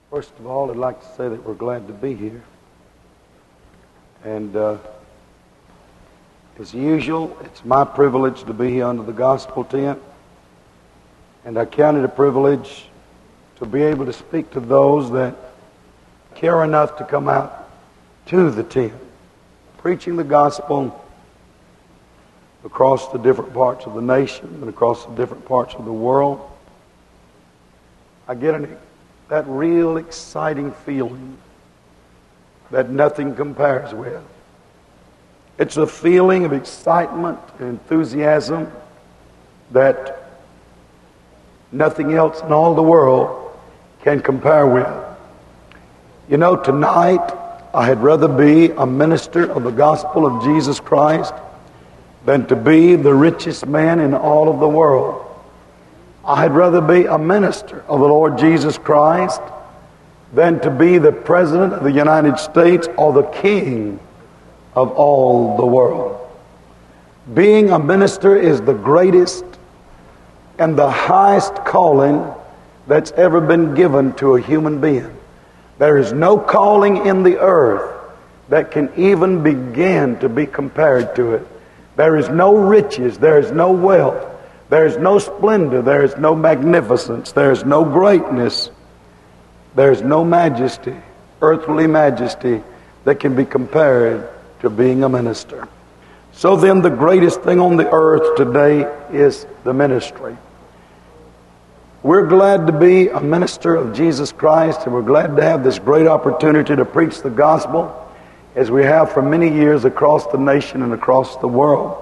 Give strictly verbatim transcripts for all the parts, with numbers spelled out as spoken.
First of all, I'd like to say that we're glad to be here. And uh, as usual, it's my privilege to be here under the gospel tent. And I count it a privilege to be able to speak to those that care enough to come out to the tent, preaching the gospel across the different parts of the nation and across the different parts of the world. I get an, that real exciting feeling that nothing compares with. It's a feeling of excitement and enthusiasm that nothing else in all the world can compare with. You know, tonight I had rather be a minister of the gospel of Jesus Christ than to be the richest man in all of the world. I had rather be a minister of the Lord Jesus Christ than to be the President of the United States or the King of all the world. Being a minister is the greatest and the highest calling that's ever been given to a human being. There is no calling in the earth that can even begin to be compared to it. There is no riches, there is no wealth, there is no splendor, there is no magnificence, there is no greatness, there is no majesty, earthly majesty, that can be compared to being a minister. So then the greatest thing on the earth today is the ministry. We're glad to be a minister of Jesus Christ, and we're glad to have this great opportunity to preach the gospel as we have for many years across the nation and across the world.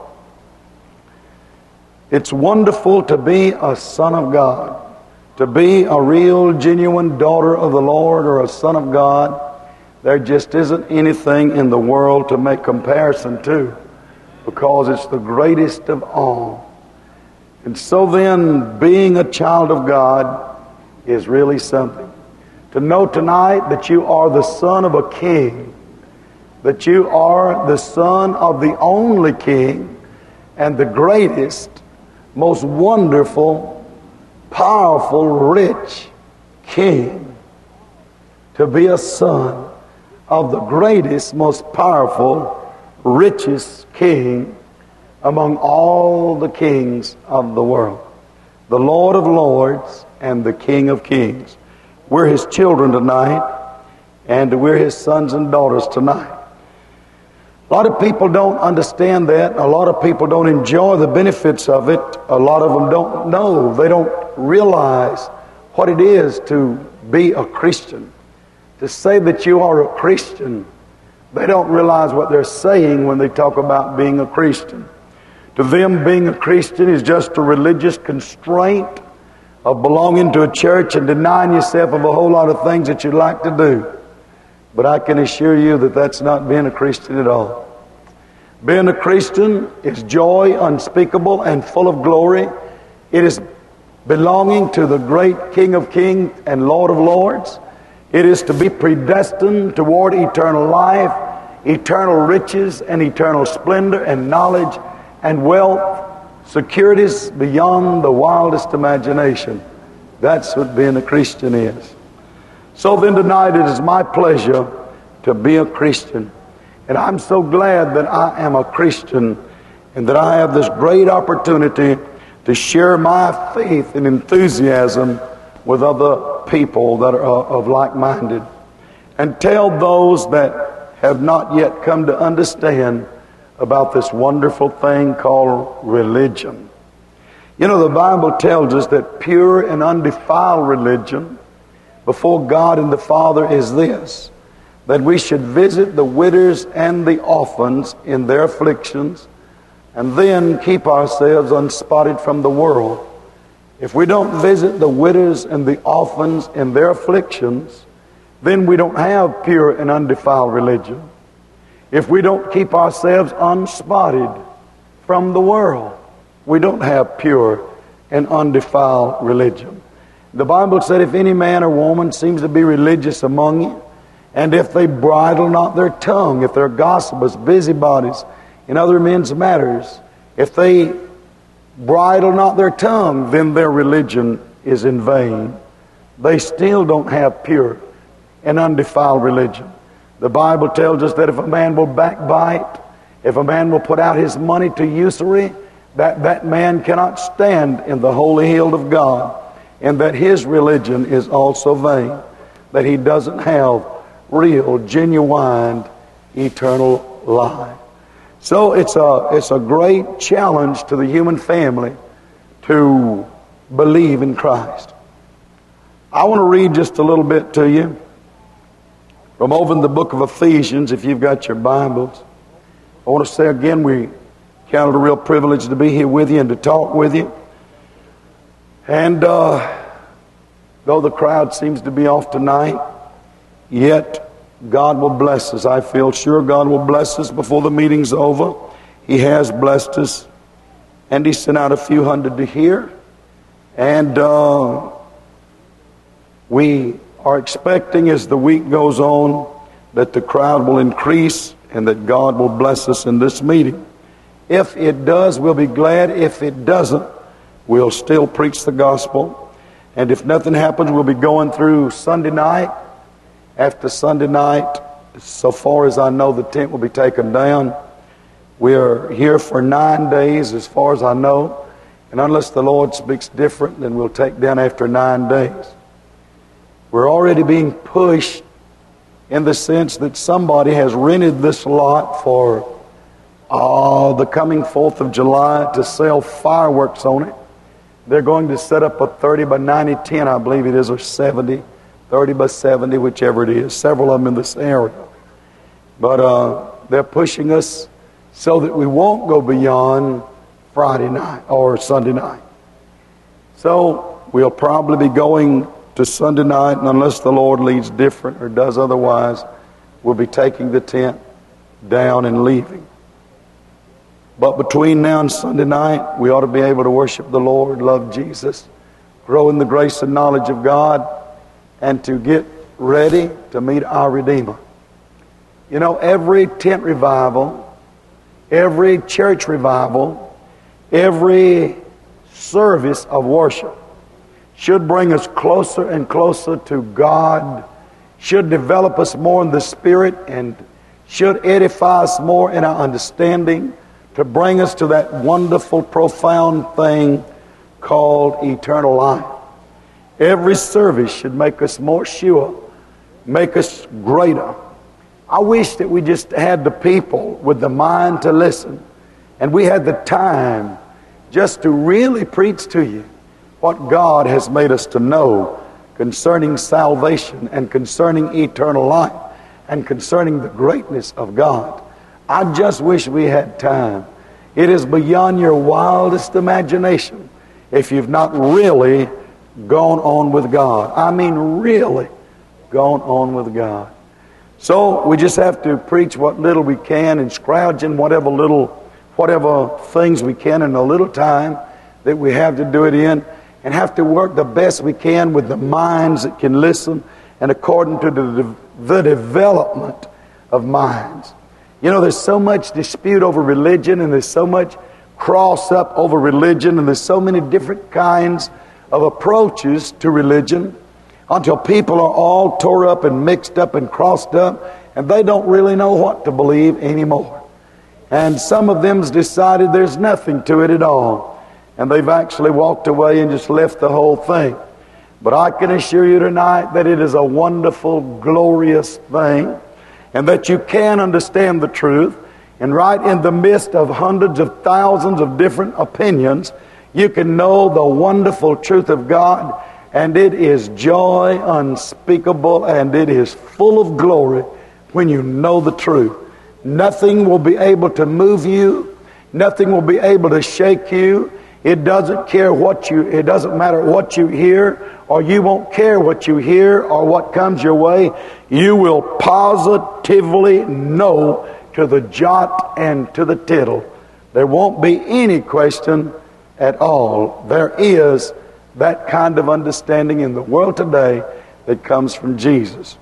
It's wonderful to be a son of God, to be a real, genuine daughter of the Lord or a son of God. There just isn't anything in the world to make comparison to, because it's the greatest of all. And so then, being a child of God is really something. To know tonight that you are the son of a king, that you are the son of the only king and the greatest, most wonderful, powerful, rich king. To be a son of the greatest, most powerful, richest king among all the kings of the world. The Lord of lords and the King of kings. We're His children tonight, and we're His sons and daughters tonight. A lot of people don't understand that. A lot of people don't enjoy the benefits of it. A lot of them don't know. They don't realize what it is to be a Christian. To say that you are a Christian, they don't realize what they're saying when they talk about being a Christian. To them, being a Christian is just a religious constraint of belonging to a church and denying yourself of a whole lot of things that you'd like to do. But I can assure you that that's not being a Christian at all. Being a Christian is joy unspeakable and full of glory. It is belonging to the great King of kings and Lord of lords. It is to be predestined toward eternal life, eternal riches, and eternal splendor and knowledge and wealth, securities beyond the wildest imagination. That's what being a Christian is. So then tonight it is my pleasure to be a Christian. And I'm so glad that I am a Christian and that I have this great opportunity to share my faith and enthusiasm with other people that are of like-minded, and tell those that have not yet come to understand about this wonderful thing called religion. You know, the Bible tells us that pure and undefiled religion before God and the Father is this, that we should visit the widows and the orphans in their afflictions, and then keep ourselves unspotted from the world. If we don't visit the widows and the orphans in their afflictions, then we don't have pure and undefiled religion. If we don't keep ourselves unspotted from the world, we don't have pure and undefiled religion. The Bible said, if any man or woman seems to be religious among you, and if they bridle not their tongue, if they're gossipers, busybodies in other men's matters, if they bridle not their tongue, then their religion is in vain. They still don't have pure and undefiled religion. The Bible tells us that if a man will backbite, if a man will put out his money to usury, that that man cannot stand in the holy hill of God, and that his religion is also vain, that he doesn't have real, genuine, eternal life. So it's a, it's a great challenge to the human family to believe in Christ. I want to read just a little bit to you from over in the book of Ephesians, if you've got your Bibles. I want to say again, we count it a real privilege to be here with you and to talk with you. And uh, though the crowd seems to be off tonight, yet God will bless us. I feel sure God will bless us before the meeting's over. He has blessed us. And He sent out a few hundred to hear. And uh, we are expecting as the week goes on that the crowd will increase and that God will bless us in this meeting. If it does, we'll be glad. If it doesn't, we'll still preach the gospel. And if nothing happens, we'll be going through Sunday night. After Sunday night, so far as I know, the tent will be taken down. We're here for nine days as far as I know. And unless the Lord speaks different, then we'll take down after nine days. We're already being pushed in the sense that somebody has rented this lot for uh, the coming fourth of July to sell fireworks on it. They're going to set up a thirty by ninety tent, I believe it is, or seventy, thirty by seventy, whichever it is. Several of them in this area. But uh, they're pushing us so that we won't go beyond Friday night or Sunday night. So we'll probably be going to Sunday night, and unless the Lord leads different or does otherwise, we'll be taking the tent down and leaving. But between now and Sunday night, we ought to be able to worship the Lord, love Jesus, grow in the grace and knowledge of God, and to get ready to meet our Redeemer. You know, every tent revival, every church revival, every service of worship should bring us closer and closer to God, should develop us more in the Spirit, and should edify us more in our understanding, to bring us to that wonderful, profound thing called eternal life. Every service should make us more sure, make us greater. I wish that we just had the people with the mind to listen, and we had the time just to really preach to you what God has made us to know concerning salvation and concerning eternal life and concerning the greatness of God. I just wish we had time. It is beyond your wildest imagination if you've not really gone on with God. I mean really gone on with God. So we just have to preach what little we can and scrounge in whatever little, whatever things we can in the little time that we have to do it in, and have to work the best we can with the minds that can listen and according to the, the development of minds. You know, there's so much dispute over religion, and there's so much cross up over religion, and there's so many different kinds of approaches to religion until people are all tore up and mixed up and crossed up, and they don't really know what to believe anymore. And some of them's decided there's nothing to it at all, and they've actually walked away and just left the whole thing. But I can assure you tonight that it is a wonderful, glorious thing, and that you can understand the truth, and right in the midst of hundreds of thousands of different opinions, you can know the wonderful truth of God, and it is joy unspeakable, and it is full of glory when you know the truth. Nothing will be able to move you. Nothing will be able to shake you. It doesn't care what you, it doesn't matter what you hear, or you won't care what you hear or what comes your way. You will positively know to the jot and to the tittle. There won't be any question at all. There is that kind of understanding in the world today that comes from Jesus.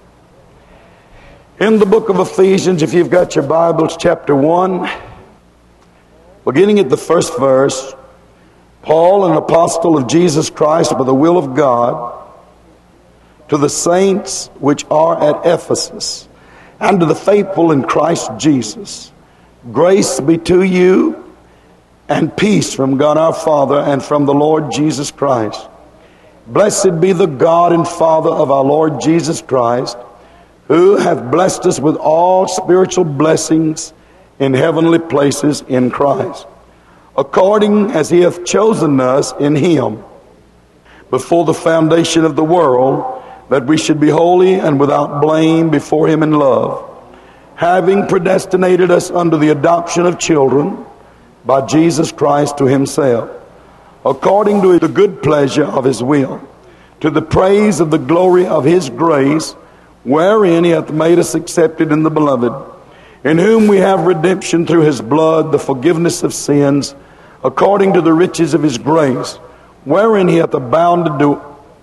In the book of Ephesians, if you've got your Bibles, chapter one, beginning at the first verse, Paul, an apostle of Jesus Christ by the will of God, to the saints which are at Ephesus, and to the faithful in Christ Jesus. Grace be to you, and peace from God our Father and from the Lord Jesus Christ. Blessed be the God and Father of our Lord Jesus Christ, who hath blessed us with all spiritual blessings in heavenly places in Christ, according as he hath chosen us in him before the foundation of the world, that we should be holy and without blame before him in love, having predestinated us unto the adoption of children by Jesus Christ to himself, according to the good pleasure of his will, to the praise of the glory of his grace, wherein he hath made us accepted in the beloved, in whom we have redemption through his blood, the forgiveness of sins, according to the riches of his grace, wherein he hath abounded to,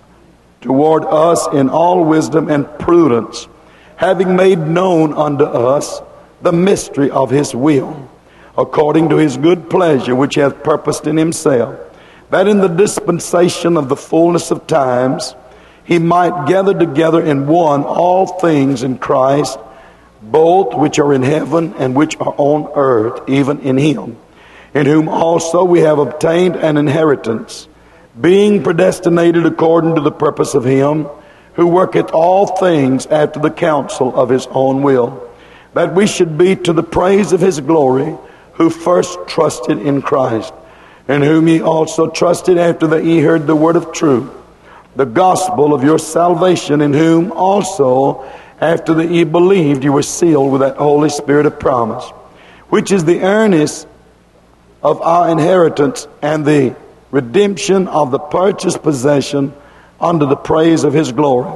toward us in all wisdom and prudence, having made known unto us the mystery of his will, according to his good pleasure which he hath purposed in himself, that in the dispensation of the fullness of times he might gather together in one all things in Christ, both which are in heaven and which are on earth, even in him, in whom also we have obtained an inheritance, being predestinated according to the purpose of him who worketh all things after the counsel of his own will, that we should be to the praise of his glory, who first trusted in Christ, in whom ye also trusted after that ye heard the word of truth, the gospel of your salvation, in whom also after that ye believed, you were sealed with that Holy Spirit of promise, which is the earnest of our inheritance and the redemption of the purchased possession unto the praise of his glory.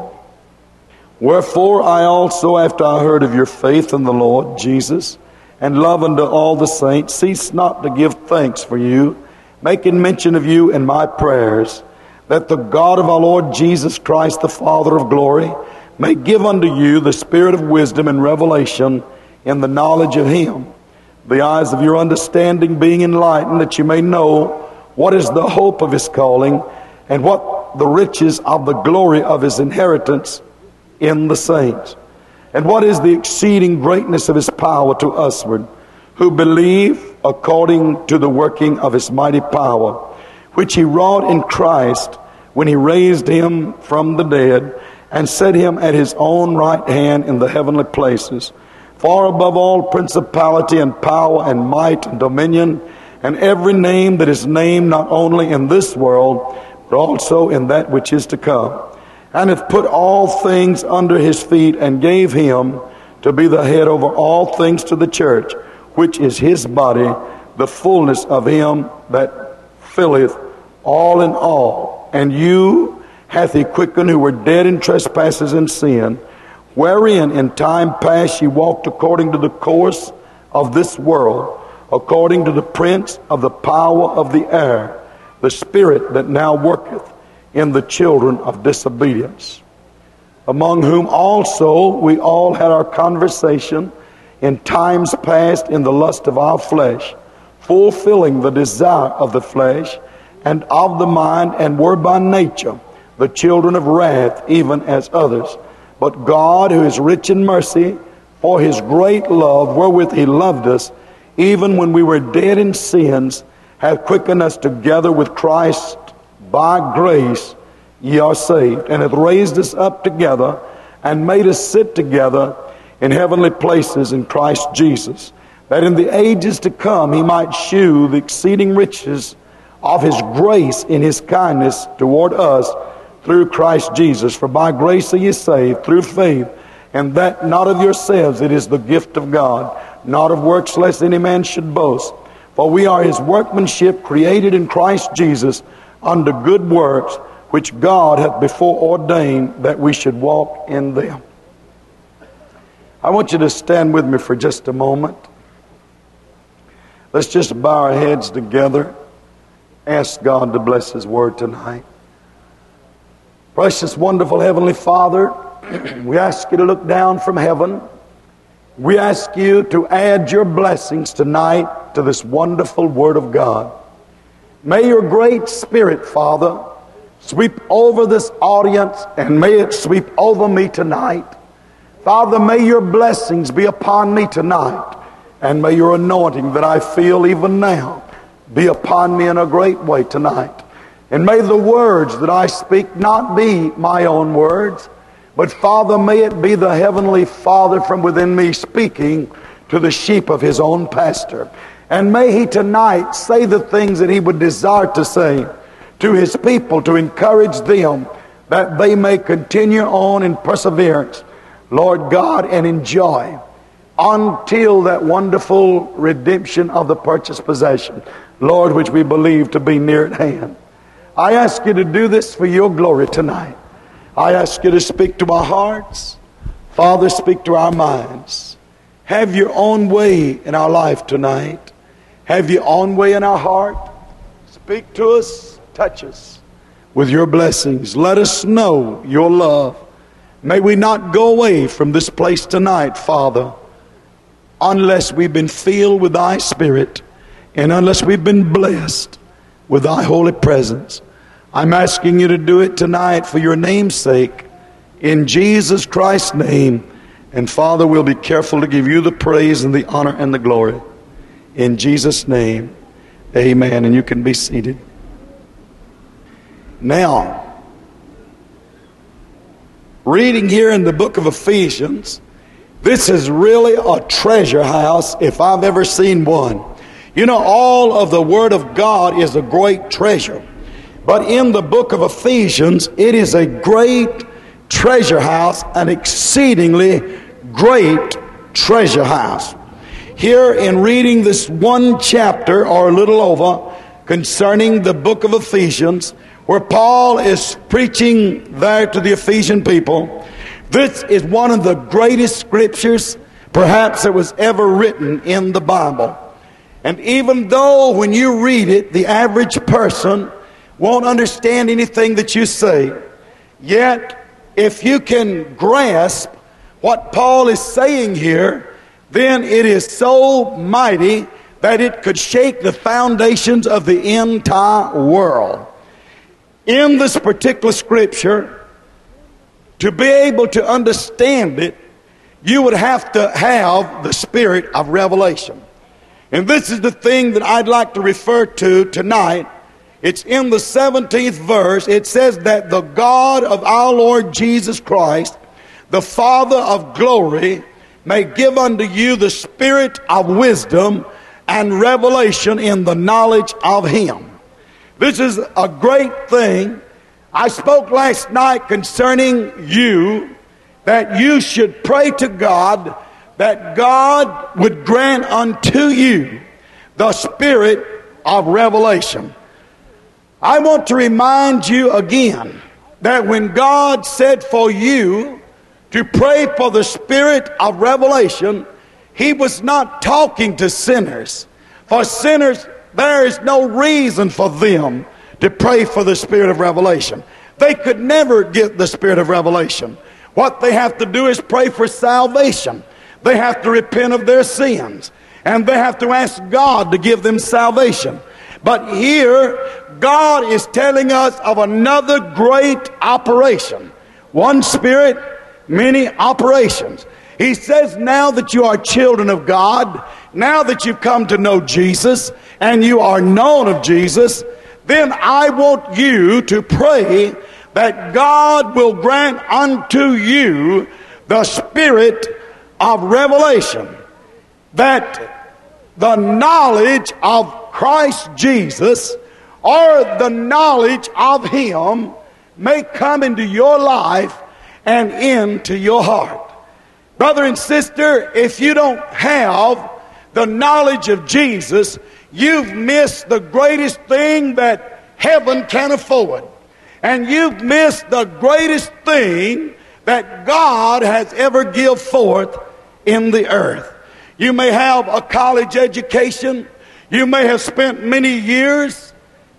Wherefore I also, after I heard of your faith in the Lord Jesus, and love unto all the saints, cease not to give thanks for you, making mention of you in my prayers, that the God of our Lord Jesus Christ, the Father of glory, may give unto you the spirit of wisdom and revelation in the knowledge of him, the eyes of your understanding being enlightened, that you may know what is the hope of his calling, and what the riches of the glory of his inheritance in the saints, and what is the exceeding greatness of his power to usward, who believe, according to the working of his mighty power, which he wrought in Christ when he raised him from the dead, and set him at his own right hand in the heavenly places, far above all principality and power and might and dominion, and every name that is named, not only in this world, but also in that which is to come, and hath put all things under his feet, and gave him to be the head over all things to the church, which is his body, the fullness of him that filleth all in all. And you hath he quickened who were dead in trespasses and sin, wherein in time past ye walked according to the course of this world, according to the prince of the power of the air, the spirit that now worketh in the children of disobedience, among whom also we all had our conversation in times past in the lust of our flesh, fulfilling the desire of the flesh and of the mind, and were by nature the children of wrath, even as others. But God, who is rich in mercy, for his great love wherewith he loved us, even when we were dead in sins, hath quickened us together with Christ. By grace ye are saved, and hath raised us up together, and made us sit together in heavenly places in Christ Jesus, that in the ages to come he might shew the exceeding riches of his grace in his kindness toward us through Christ Jesus. For by grace are ye saved through faith, and that not of yourselves, it is the gift of God, not of works, lest any man should boast. For we are his workmanship, created in Christ Jesus unto good works, which God hath before ordained that we should walk in them. I want you to stand with me for just a moment. Let's just bow our heads together. Ask God to bless his word tonight. Precious, wonderful Heavenly Father, we ask you to look down from heaven. We ask you to add your blessings tonight to this wonderful word of God. May your great Spirit, Father, sweep over this audience, and may it sweep over me tonight. Father, may your blessings be upon me tonight, and may your anointing that I feel even now be upon me in a great way tonight. And may the words that I speak not be my own words, but Father, may it be the Heavenly Father from within me speaking to the sheep of his own pasture. And may he tonight say the things that he would desire to say to his people, to encourage them that they may continue on in perseverance, Lord God, and enjoy until that wonderful redemption of the purchased possession, Lord, which we believe to be near at hand. I ask you to do this for your glory tonight. I ask you to speak to our hearts. Father, speak to our minds. Have your own way in our life tonight. Have your own way in our heart. Speak to us, touch us with your blessings. Let us know your love. May we not go away from this place tonight, Father, unless we've been filled with thy Spirit and unless we've been blessed with thy holy presence. I'm asking you to do it tonight for your name's sake, in Jesus Christ's name. And Father, we'll be careful to give you the praise and the honor and the glory. In Jesus' name, amen. And you can be seated. Now, reading here in the book of Ephesians, this is really a treasure house if I've ever seen one. You know, all of the Word of God is a great treasure. But in the book of Ephesians, it is a great treasure house, an exceedingly great treasure house. Here in reading this one chapter or a little over concerning the book of Ephesians, where Paul is preaching there to the Ephesian people, this is one of the greatest scriptures perhaps that was ever written in the Bible. And even though when you read it, the average person won't understand anything that you say, yet if you can grasp what Paul is saying here, then it is so mighty that it could shake the foundations of the entire world. In this particular scripture, to be able to understand it, you would have to have the spirit of revelation. And this is the thing that I'd like to refer to tonight. It's in the seventeenth verse. It says that the God of our Lord Jesus Christ, the Father of glory, may give unto you the spirit of wisdom and revelation in the knowledge of him. This is a great thing. I spoke last night concerning you, that you should pray to God that God would grant unto you the spirit of revelation. I want to remind you again that when God said for you to pray for the spirit of revelation, he was not talking to sinners. For sinners, there is no reason for them to pray for the spirit of revelation. They could never get the spirit of revelation. What they have to do is pray for salvation. They have to repent of their sins, and they have to ask God to give them salvation. But here, God is telling us of another great operation. One spirit, many operations. He says, now that you are children of God, now that you've come to know Jesus, and you are known of Jesus, then I want you to pray that God will grant unto you the spirit of revelation, that the knowledge of Christ Jesus, or the knowledge of him, may come into your life and into your heart. Brother and sister, if you don't have the knowledge of Jesus, you've missed the greatest thing that heaven can afford. And you've missed the greatest thing that God has ever given forth in the earth. You may have a college education. You may have spent many years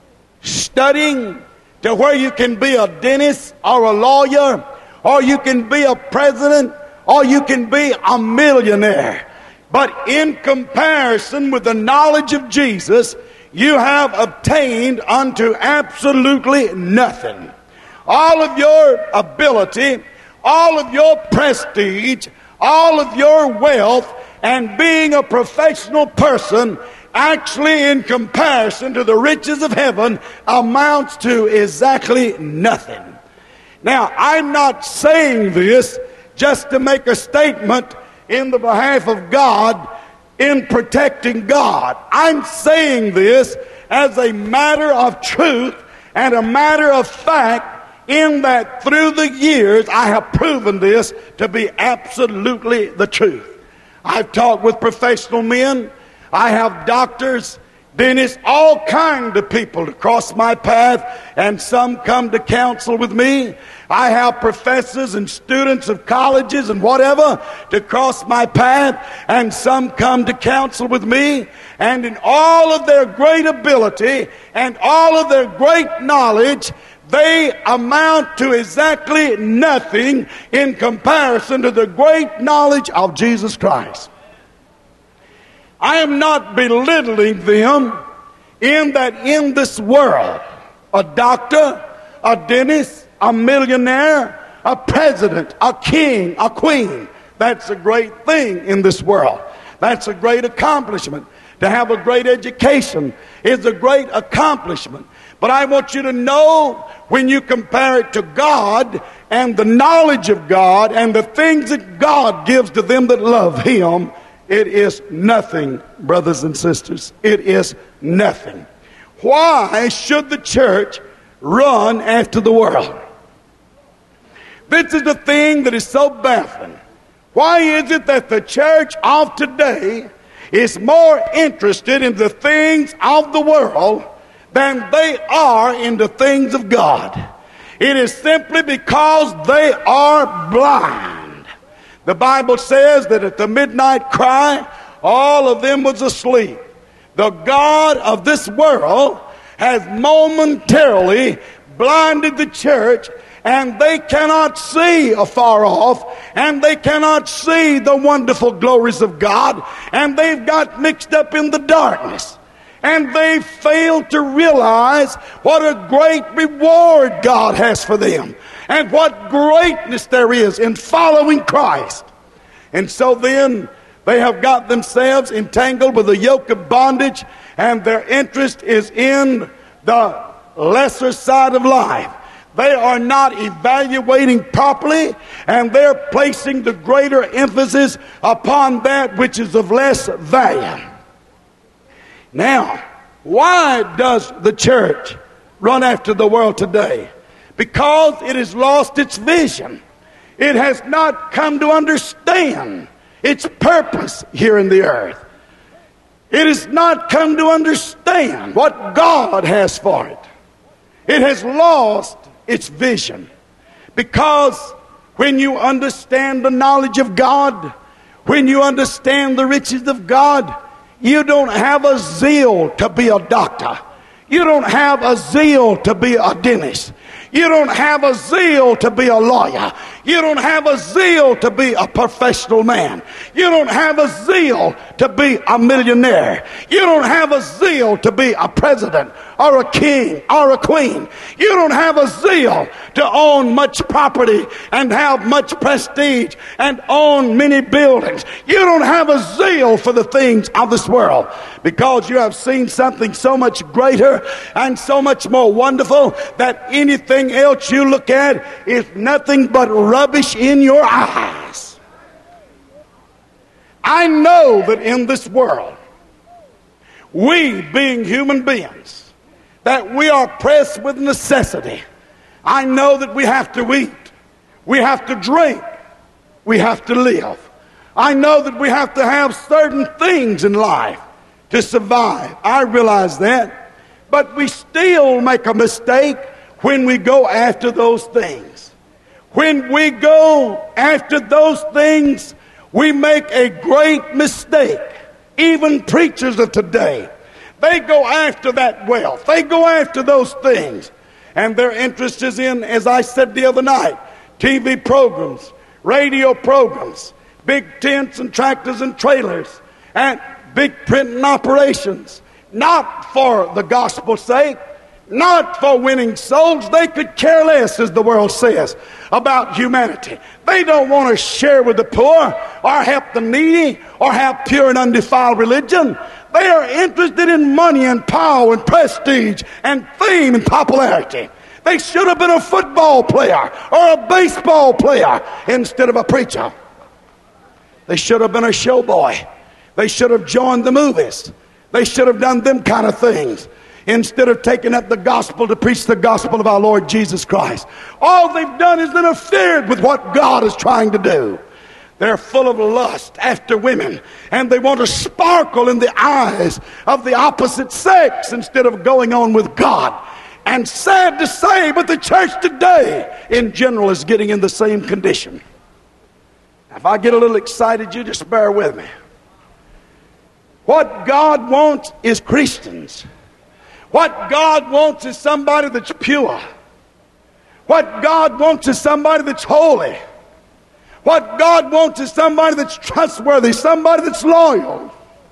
studying to where you can be a dentist or a lawyer, or you can be a president, or you can be a millionaire. But in comparison with the knowledge of Jesus, you have obtained unto absolutely nothing. all of your ability, all of your prestige, all of your wealth, and being a professional person actually in comparison to the riches of heaven amounts to exactly nothing. Now, I'm not saying this just to make a statement in the behalf of God in protecting God. I'm saying this as a matter of truth and a matter of fact, in that through the years I have proven this to be absolutely the truth. I've talked with professional men. I have doctors, dentists, all kinds of people to cross my path, and some come to counsel with me. I have professors and students of colleges and whatever to cross my path, and some come to counsel with me. And in all of their great ability and all of their great knowledge, they amount to exactly nothing in comparison to the great knowledge of Jesus Christ. I am not belittling them in that in this world, a doctor, a dentist, a millionaire, a president, a king, a queen, that's a great thing in this world. That's a great accomplishment. To have a great education is a great accomplishment. But I want you to know, when you compare it to God and the knowledge of God and the things that God gives to them that love Him, it is nothing, brothers and sisters. It is nothing. Why should the church run after the world? This is the thing that is so baffling. Why is it that the church of today is more interested in the things of the world than they are in the things of God? It is simply because they are blind. The Bible says that at the midnight cry, all of them was asleep. The God of this world has momentarily blinded the church, and they cannot see afar off, and they cannot see the wonderful glories of God, and they've got mixed up in the darkness. And they fail to realize what a great reward God has for them, and what greatness there is in following Christ. And so then they have got themselves entangled with a yoke of bondage, and their interest is in the lesser side of life. They are not evaluating properly, and they're placing the greater emphasis upon that which is of less value. Now, why does the church run after the world today? Because it has lost its vision. It has not come to understand its purpose here in the earth. It has not come to understand what God has for it. It has lost its vision. Because when you understand the knowledge of God, when you understand the riches of God, you don't have a zeal to be a doctor. You don't have a zeal to be a dentist. You don't have a zeal to be a lawyer. You don't have a zeal to be a professional man. You don't have a zeal to be a millionaire. You don't have a zeal to be a president or a king or a queen. You don't have a zeal to own much property and have much prestige and own many buildings. You don't have a zeal for the things of this world, because you have seen something so much greater and so much more wonderful that anything else you look at is nothing but rubbish in your eyes. I know that in this world, we being human beings, that we are pressed with necessity. I know that we have to eat, we have to drink, we have to live. I know that we have to have certain things in life to survive. I realize that. But we still make a mistake when we go after those things. When we go after those things, we make a great mistake. Even preachers of today, they go after that wealth. They go after those things. And their interest is in, as I said the other night, T V programs, radio programs, big tents and tractors and trailers, and big printing operations. Not for the gospel's sake, not for winning souls. They could care less, as the world says, about humanity. They don't want to share with the poor or help the needy or have pure and undefiled religion. They are interested in money and power and prestige and fame and popularity. They should have been a football player or a baseball player instead of a preacher. They should have been a showboy. They should have joined the movies. They should have done them kind of things instead of taking up the gospel to preach the gospel of our Lord Jesus Christ. All they've done is interfered with what God is trying to do. They're full of lust after women, and they want to sparkle in the eyes of the opposite sex instead of going on with God. And sad to say, but the church today in general is getting in the same condition. Now, if I get a little excited, you just bear with me. What God wants is Christians. What God wants is somebody that's pure. What God wants is somebody that's holy. What God wants is somebody that's trustworthy, somebody that's loyal.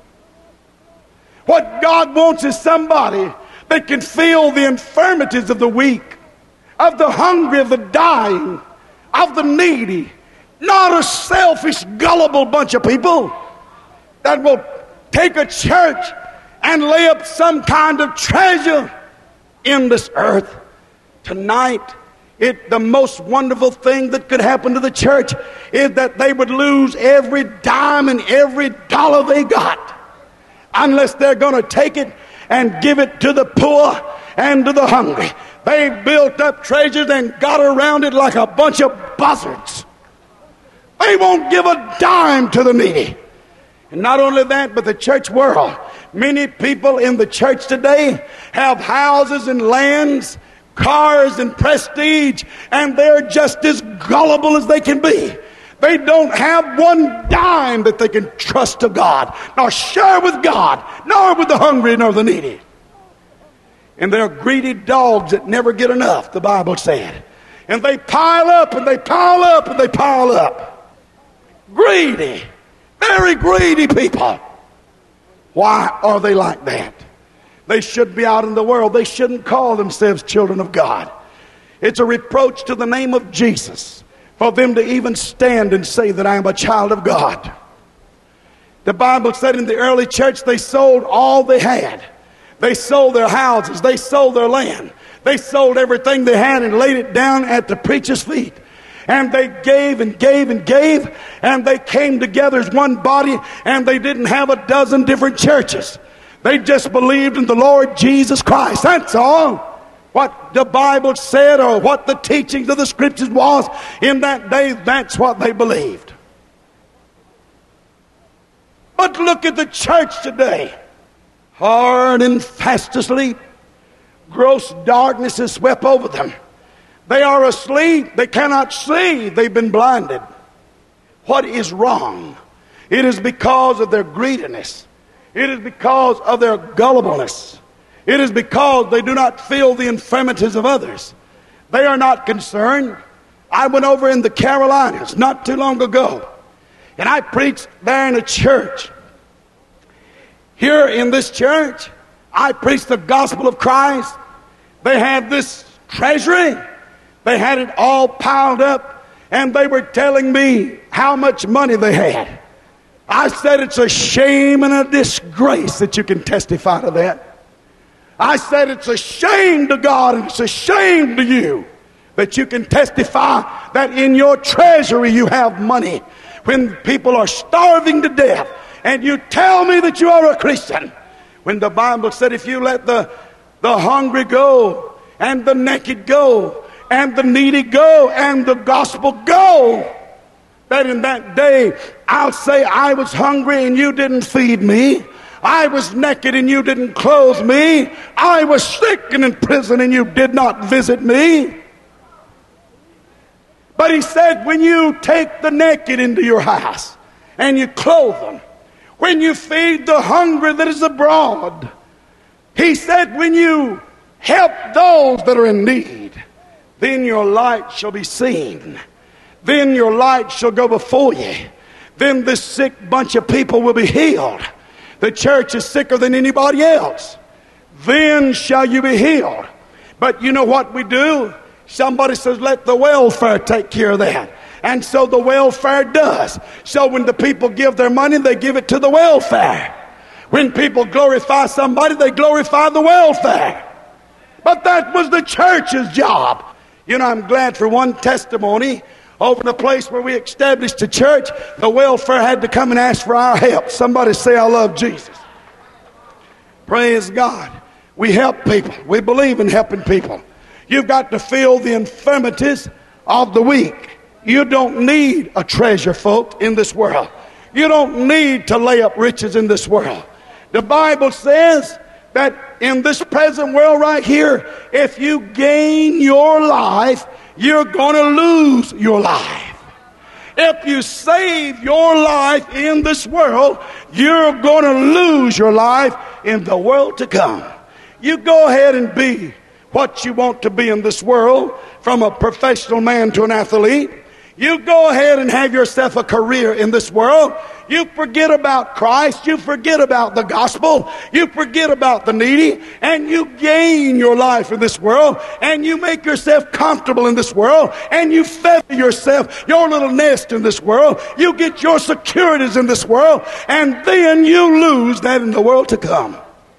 What God wants is somebody that can feel the infirmities of the weak, of the hungry, of the dying, of the needy. Not a selfish, gullible bunch of people that will take a church and lay up some kind of treasure in this earth. Tonight, it the most wonderful thing that could happen to the church is that they would lose every dime and every dollar they got, unless they're going to take it and give it to the poor and to the hungry. They built up treasures and got around it like a bunch of buzzards. They won't give a dime to the needy. And not only that, but the church world. Many people in the church today have houses and lands, cars and prestige, and they're just as gullible as they can be. They don't have one dime that they can trust to God, nor share with God, nor with the hungry, nor the needy. And they're greedy dogs that never get enough, the Bible said. And they pile up, and they pile up, and they pile up. Greedy, very greedy people. Why are they like that? They should be out in the world. They shouldn't call themselves children of God. It's a reproach to the name of Jesus for them to even stand and say that I am a child of God. The Bible said in the early church they sold all they had. They sold their houses. They sold their land. They sold everything they had and laid it down at the preacher's feet. And they gave and gave and gave, and they came together as one body, and they didn't have a dozen different churches. They just believed in the Lord Jesus Christ. That's all. What the Bible said or what the teachings of the Scriptures was in that day, that's what they believed. But look at the church today. Hard and fast asleep. Gross darkness has swept over them. They are asleep. They cannot see. They've been blinded. What is wrong? It is because of their greediness. It is because of their gullibleness. It is because they do not feel the infirmities of others. They are not concerned. I went over in the Carolinas not too long ago, and I preached there in a church. Here in this church, I preached the gospel of Christ. They had this treasury. They had it all piled up, and they were telling me how much money they had. I said, it's a shame and a disgrace that you can testify to that. I said, it's a shame to God and it's a shame to you that you can testify that in your treasury you have money when people are starving to death, and you tell me that you are a Christian, when the Bible said if you let the, the hungry go and the naked go and the needy go and the gospel go, that in that day I'll say I was hungry and you didn't feed me. I was naked and you didn't clothe me. I was sick and in prison and you did not visit me. But he said, when you take the naked into your house and you clothe them, when you feed the hungry that is abroad, he said, when you help those that are in need, then your light shall be seen. Then your light shall go before you. Then this sick bunch of people will be healed. The church is sicker than anybody else. Then shall you be healed. But you know what we do? Somebody says, let the welfare take care of that. And so the welfare does. So when the people give their money, they give it to the welfare. When people glorify somebody, they glorify the welfare. But that was the church's job. You know, I'm glad for one testimony. Over in the place where we established the church, the welfare had to come and ask for our help. Somebody say, I love Jesus. Praise God. We help people. We believe in helping people. You've got to feel the infirmities of the weak. You don't need a treasure, folks, in this world. You don't need to lay up riches in this world. The Bible says that in this present world right here, if you gain your life, you're going to lose your life. If you save your life in this world, you're going to lose your life in the world to come. You go ahead and be what you want to be in this world, from a professional man to an athlete. You go ahead and have yourself a career in this world. You forget about Christ. You forget about the gospel. You forget about the needy. And you gain your life in this world. And you make yourself comfortable in this world. And you feather yourself, your little nest in this world. You get your securities in this world. And then you lose that in the world to come.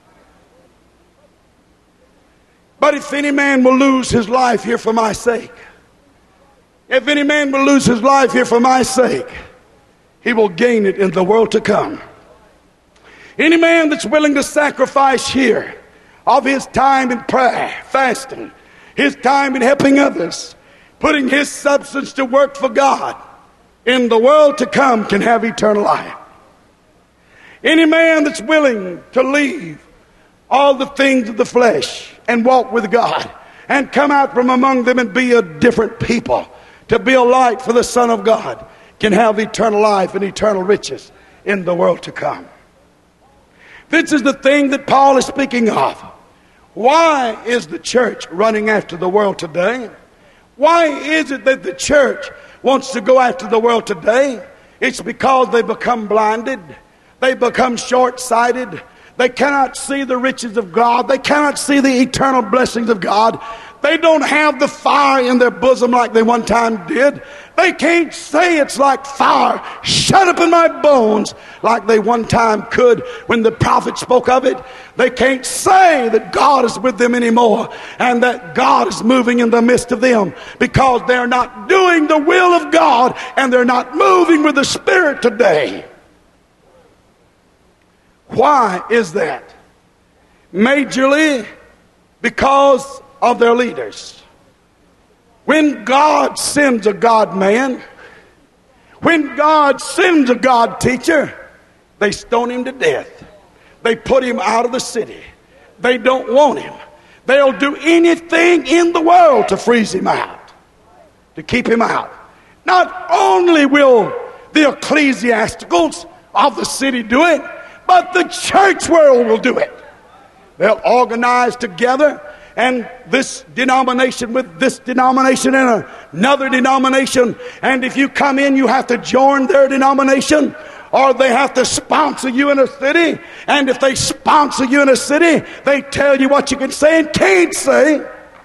But if any man will lose his life here for my sake, if any man will lose his life here for my sake, he will gain it in the world to come. Any man that's willing to sacrifice here of his time in prayer, fasting, his time in helping others, putting his substance to work for God, in the world to come can have eternal life. Any man that's willing to leave all the things of the flesh and walk with God and come out from among them and be a different people, to be a light for the Son of God, can have eternal life and eternal riches in the world to come. This is the thing that Paul is speaking of. Why is the church running after the world today? Why is it that the church wants to go after the world today? It's because they become blinded. They become short-sighted. They cannot see the riches of God. They cannot see the eternal blessings of God. They don't have the fire in their bosom like they one time did. They can't say it's like fire shut up in my bones like they one time could when the prophet spoke of it. They can't say that God is with them anymore and that God is moving in the midst of them, because they're not doing the will of God and they're not moving with the Spirit today. Why is that? Majorly because of their leaders. When God sends a God man, when God sends a God teacher, they stone him to death. They put him out of the city. They don't want him. They'll do anything in the world to freeze him out, to keep him out. Not only will the ecclesiasticals of the city do it, but the church world will do it. They'll organize together, and this denomination with this denomination and another denomination. And if you come in, you have to join their denomination, or they have to sponsor you in a city. And if they sponsor you in a city, they tell you what you can say and can't say.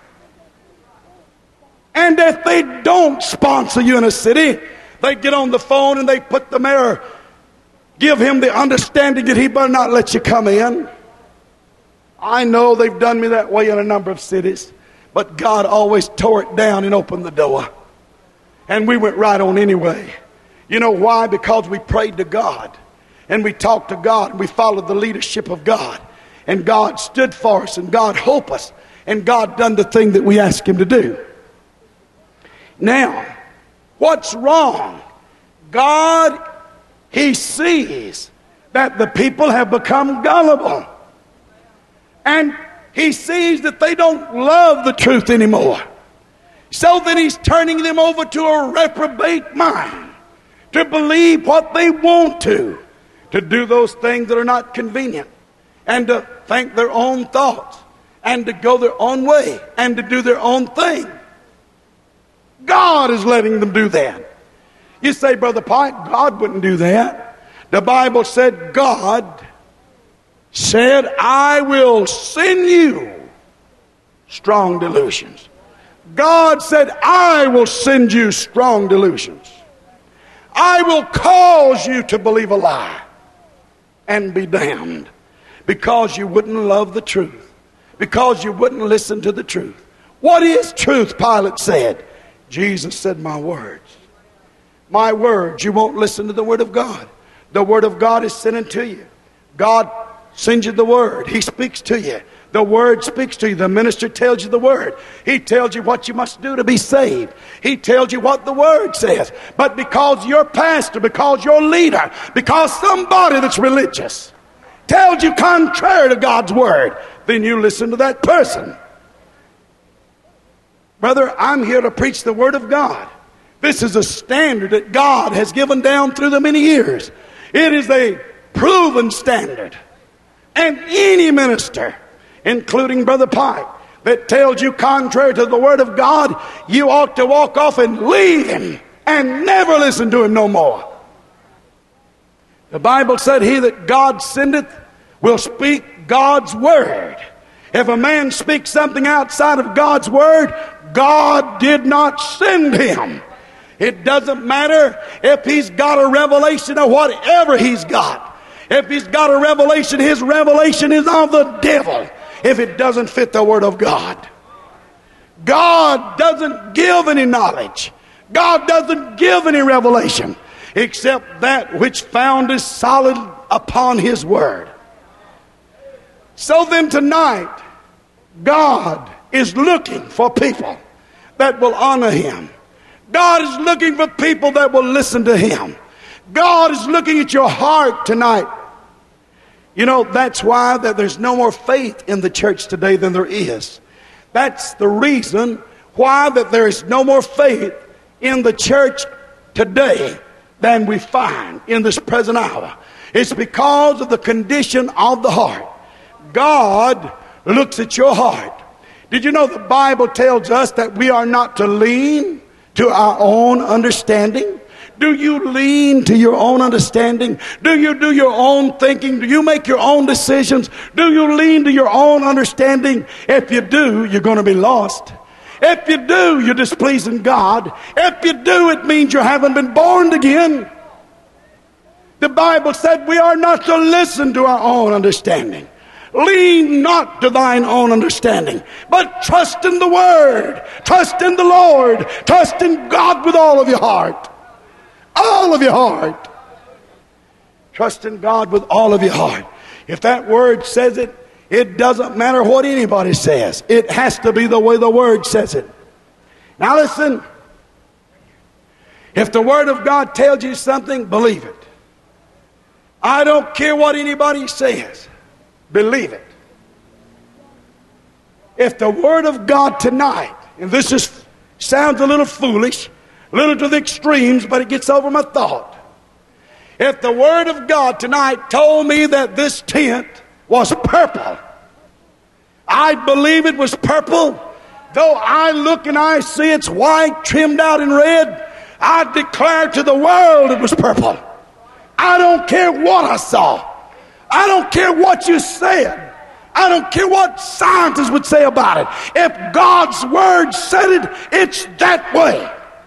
And if they don't sponsor you in a city, they get on the phone and they put the mayor, give him the understanding that he better not let you come in. I know they've done me that way in a number of cities, but God always tore it down and opened the door. And we went right on anyway. You know why? Because we prayed to God, and we talked to God, and we followed the leadership of God. And God stood for us, and God helped us, and God done the thing that we asked him to do. Now, what's wrong? God, he sees that the people have become gullible. And he sees that they don't love the truth anymore. So that he's turning them over to a reprobate mind, to believe what they want to, to do those things that are not convenient, and to think their own thoughts, and to go their own way, and to do their own thing. God is letting them do that. You say, Brother Pike, God wouldn't do that. The Bible said God said, I will send you strong delusions. God said, I will send you strong delusions. I will cause you to believe a lie and be damned because you wouldn't love the truth, because you wouldn't listen to the truth. What is truth? Pilate said. Jesus said, my words. My words. You won't listen to the word of God. The word of God is sent unto you. God sends you the word. He speaks to you. The word speaks to you. The minister tells you the word. He tells you what you must do to be saved. He tells you what the word says. But because your pastor, because your leader, because somebody that's religious tells you contrary to God's word, then you listen to that person. Brother, I'm here to preach the word of God. This is a standard that God has given down through the many years. It is a proven standard. And any minister, including Brother Pike, that tells you contrary to the word of God, you ought to walk off and leave him and never listen to him no more. The Bible said, he that God sendeth will speak God's word. If a man speaks something outside of God's word, God did not send him. It doesn't matter if he's got a revelation of whatever he's got. If he's got a revelation, his revelation is of the devil if it doesn't fit the word of God. God doesn't give any knowledge. God doesn't give any revelation except that which found is solid upon his word. So then tonight, God is looking for people that will honor him. God is looking for people that will listen to him. God is looking at your heart tonight. You know, that's why that there's no more faith in the church today than there is. That's the reason why that there is no more faith in the church today than we find in this present hour. It's because of the condition of the heart. God looks at your heart. Did you know the Bible tells us that we are not to lean to our own understanding? Do you lean to your own understanding? Do you do your own thinking? Do you make your own decisions? Do you lean to your own understanding? If you do, you're going to be lost. If you do, you're displeasing God. If you do, it means you haven't been born again. The Bible said we are not to listen to our own understanding. Lean not to thine own understanding, but trust in the Word. Trust in the Lord. Trust in God with all of your heart. All of your heart. Trust in God with all of your heart. If that Word says it, it doesn't matter what anybody says. It has to be the way the Word says it. Now listen. If the Word of God tells you something, believe it. I don't care what anybody says. Believe it. If the Word of God tonight, and this is sounds a little foolish, a little to the extremes, but it gets over my thought. If the Word of God tonight told me that this tent was purple, I'd believe it was purple. Though I look and I see it's white trimmed out in red, I'd declare to the world it was purple. I don't care what I saw. I don't care what you said. I don't care what scientists would say about it. If God's Word said it, it's that way.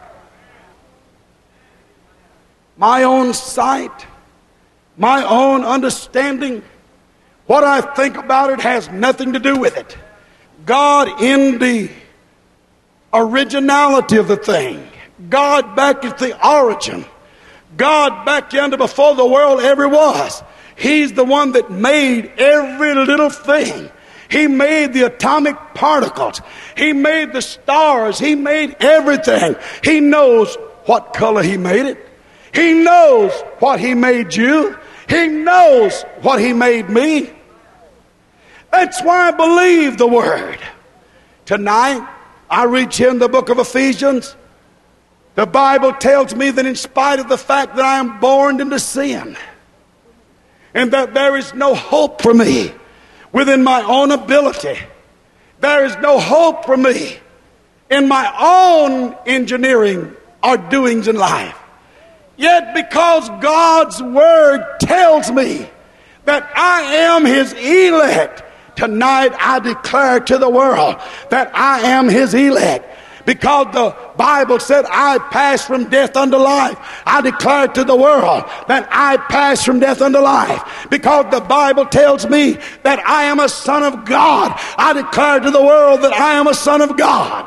My own sight, my own understanding, what I think about it has nothing to do with it. God, in the originality of the thing, God back at the origin, God back into before the world ever was, He's the one that made every little thing. He made the atomic particles. He made the stars. He made everything. He knows what color He made it. He knows what He made you. He knows what He made me. That's why I believe the Word. Tonight, I reach in the book of Ephesians. The Bible tells me that in spite of the fact that I am born into sin, and that there is no hope for me within my own ability. There is no hope for me in my own engineering or doings in life. Yet because God's Word tells me that I am His elect, tonight I declare to the world that I am his elect. Because the Bible said I pass from death unto life. I declare to the world that I pass from death unto life. Because the Bible tells me that I am a son of God. I declare to the world that I am a son of God.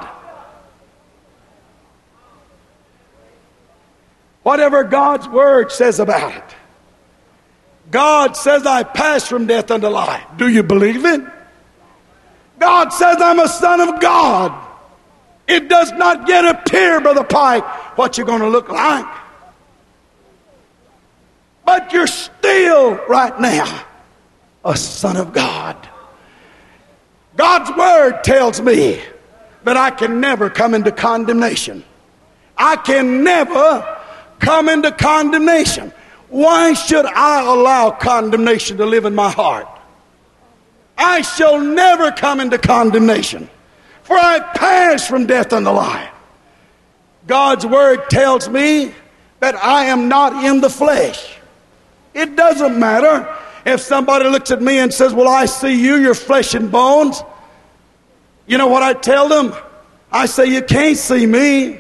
Whatever God's word says about it. God says I pass from death unto life. Do you believe it? God says I'm a son of God. It does not yet appear, Brother Pike, what you're going to look like. But you're still, right now, a son of God. God's word tells me that I can never come into condemnation. I can never come into condemnation. Why should I allow condemnation to live in my heart? I shall never come into condemnation. For I pass from death unto life. God's word tells me that I am not in the flesh. It doesn't matter if somebody looks at me and says, well, I see you, you're flesh and bones. You know what I tell them? I say, you can't see me.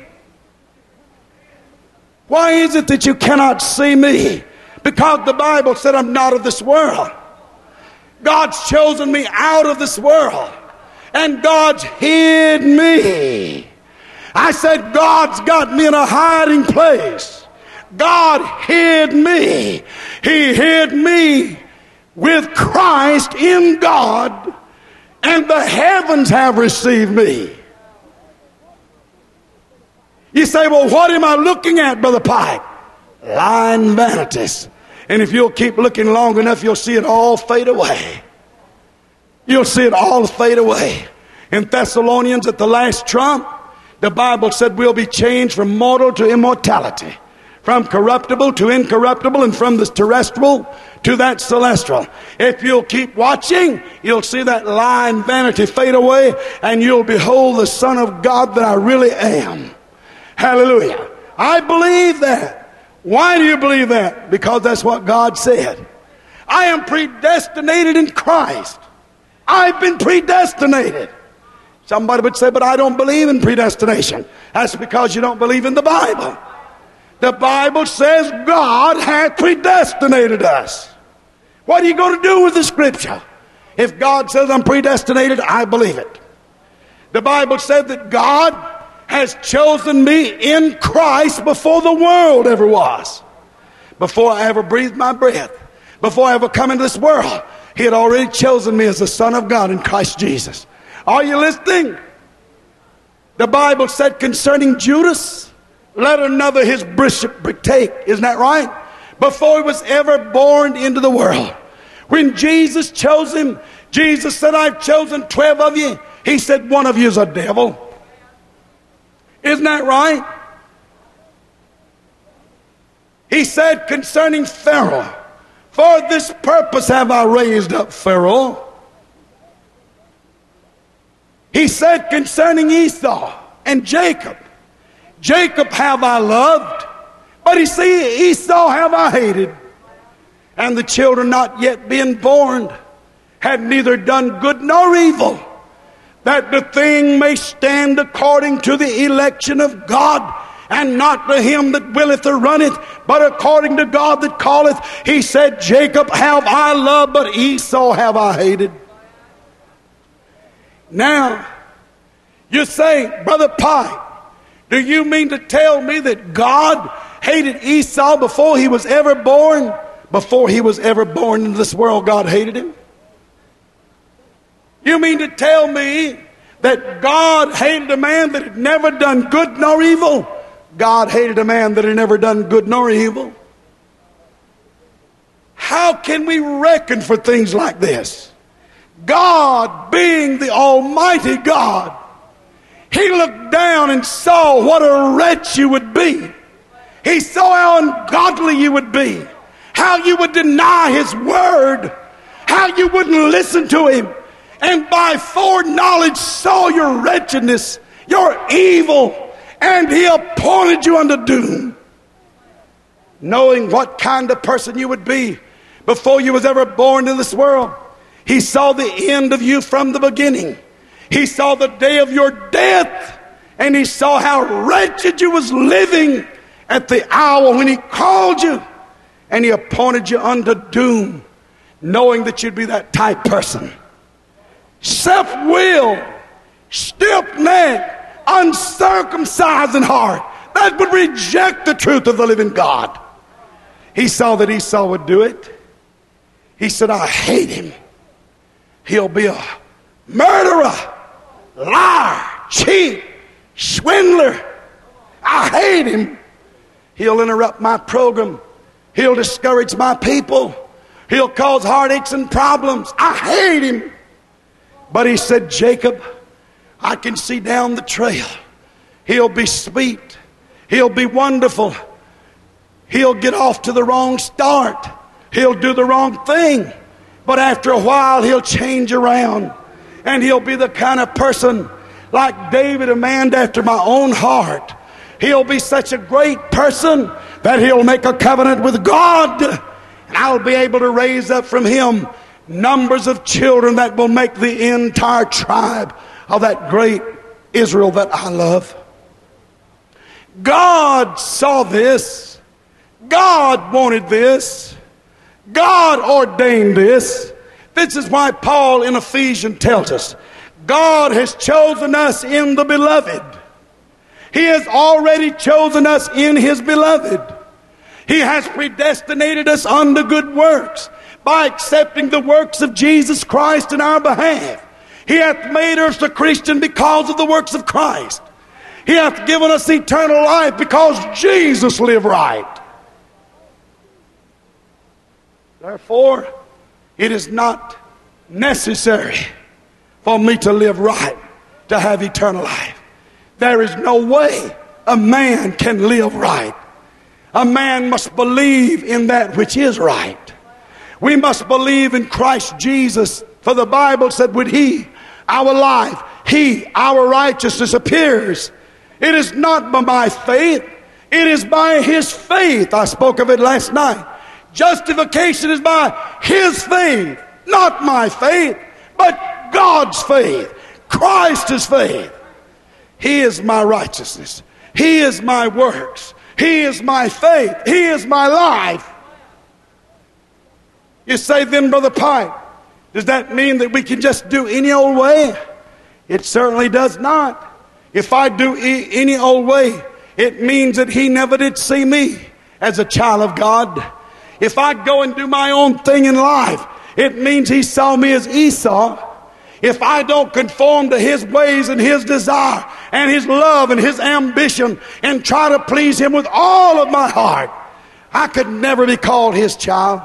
Why is it that you cannot see me? Because the Bible said I'm not of this world. God's chosen me out of this world. And God's hid me. I said, God's got me in a hiding place. God hid me. He hid me with Christ in God, and the heavens have received me. You say, well, what am I looking at, Brother Pike? Lying vanities. And if you'll keep looking long enough, you'll see it all fade away. You'll see it all fade away. In Thessalonians, at the last trump, the Bible said we'll be changed from mortal to immortality, from corruptible to incorruptible, and from this terrestrial to that celestial. If you'll keep watching, you'll see that lying vanity fade away, and you'll behold the Son of God that I really am. Hallelujah. I believe that. Why do you believe that? Because that's what God said. I am predestinated in Christ. I've been predestinated. Somebody would say, but I don't believe in predestination. That's because you don't believe in the Bible. The Bible says God hath predestinated us. What are you going to do with the scripture? If God says I'm predestinated, I believe it. The Bible said that God has chosen me in Christ before the world ever was. Before I ever breathed my breath. Before I ever come into this world. He had already chosen me as the Son of God in Christ Jesus. Are you listening? The Bible said concerning Judas, let another his bishopric take. Isn't that right? Before he was ever born into the world. When Jesus chose him, Jesus said, I've chosen twelve of you. He said, one of you is a devil. Isn't that right? He said concerning Pharaoh, for this purpose have I raised up Pharaoh. He said concerning Esau and Jacob, Jacob have I loved, but you see, Esau have I hated. And the children not yet being born had neither done good nor evil, that the thing may stand according to the election of God, and not to him that willeth or runneth, but according to God that calleth. He said, Jacob have I loved, but Esau have I hated. Now, you say, Brother Pike, do you mean to tell me that God hated Esau before he was ever born? Before he was ever born into this world, God hated him? You mean to tell me that God hated a man that had never done good nor evil? God hated a man that had never done good nor evil. How can we reckon for things like this? God, being the Almighty God, He looked down and saw what a wretch you would be. He saw how ungodly you would be, how you would deny His word, how you wouldn't listen to Him, and by foreknowledge saw your wretchedness, your evil, and He appointed you unto doom. Knowing what kind of person you would be before you was ever born in this world, He saw the end of you from the beginning. He saw the day of your death, and he saw how wretched you was living at the hour when he called you, and he appointed you unto doom, knowing that you'd be that type person. Self-willed, stiff-necked, uncircumcised in heart, that would reject the truth of the living God. He saw that Esau would do it. He said, I hate him. He'll be a murderer, liar, cheat, swindler. I hate him. He'll interrupt my program. He'll discourage my people. He'll cause heartaches and problems. I hate him. But he said, Jacob, I can see down the trail. He'll be sweet. He'll be wonderful. He'll get off to the wrong start. He'll do the wrong thing. But after a while, he'll change around. And he'll be the kind of person like David, a man after my own heart. He'll be such a great person that he'll make a covenant with God. And I'll be able to raise up from him numbers of children that will make the entire tribe of that great Israel that I love. God saw this. God wanted this. God ordained this. This is why Paul in Ephesians tells us, God has chosen us in the beloved. He has already chosen us in his beloved. He has predestinated us unto good works by accepting the works of Jesus Christ in our behalf. He hath made us a Christian because of the works of Christ. He hath given us eternal life because Jesus lived right. Therefore, it is not necessary for me to live right to have eternal life. There is no way a man can live right. A man must believe in that which is right. We must believe in Christ Jesus, for the Bible said, with he, our life, he, our righteousness appears. It is not by my faith, it is by his faith. I spoke of it last night. Justification is by his faith, not my faith, but God's faith, Christ's faith. He is my righteousness. He is my works. He is my faith. He is my life. You say then, Brother Pike, does that mean that we can just do any old way? It certainly does not. If I do e- any old way, it means that he never did see me as a child of God. If I go and do my own thing in life, it means he saw me as Esau. If I don't conform to his ways and his desire and his love and his ambition and try to please him with all of my heart, I could never be called his child.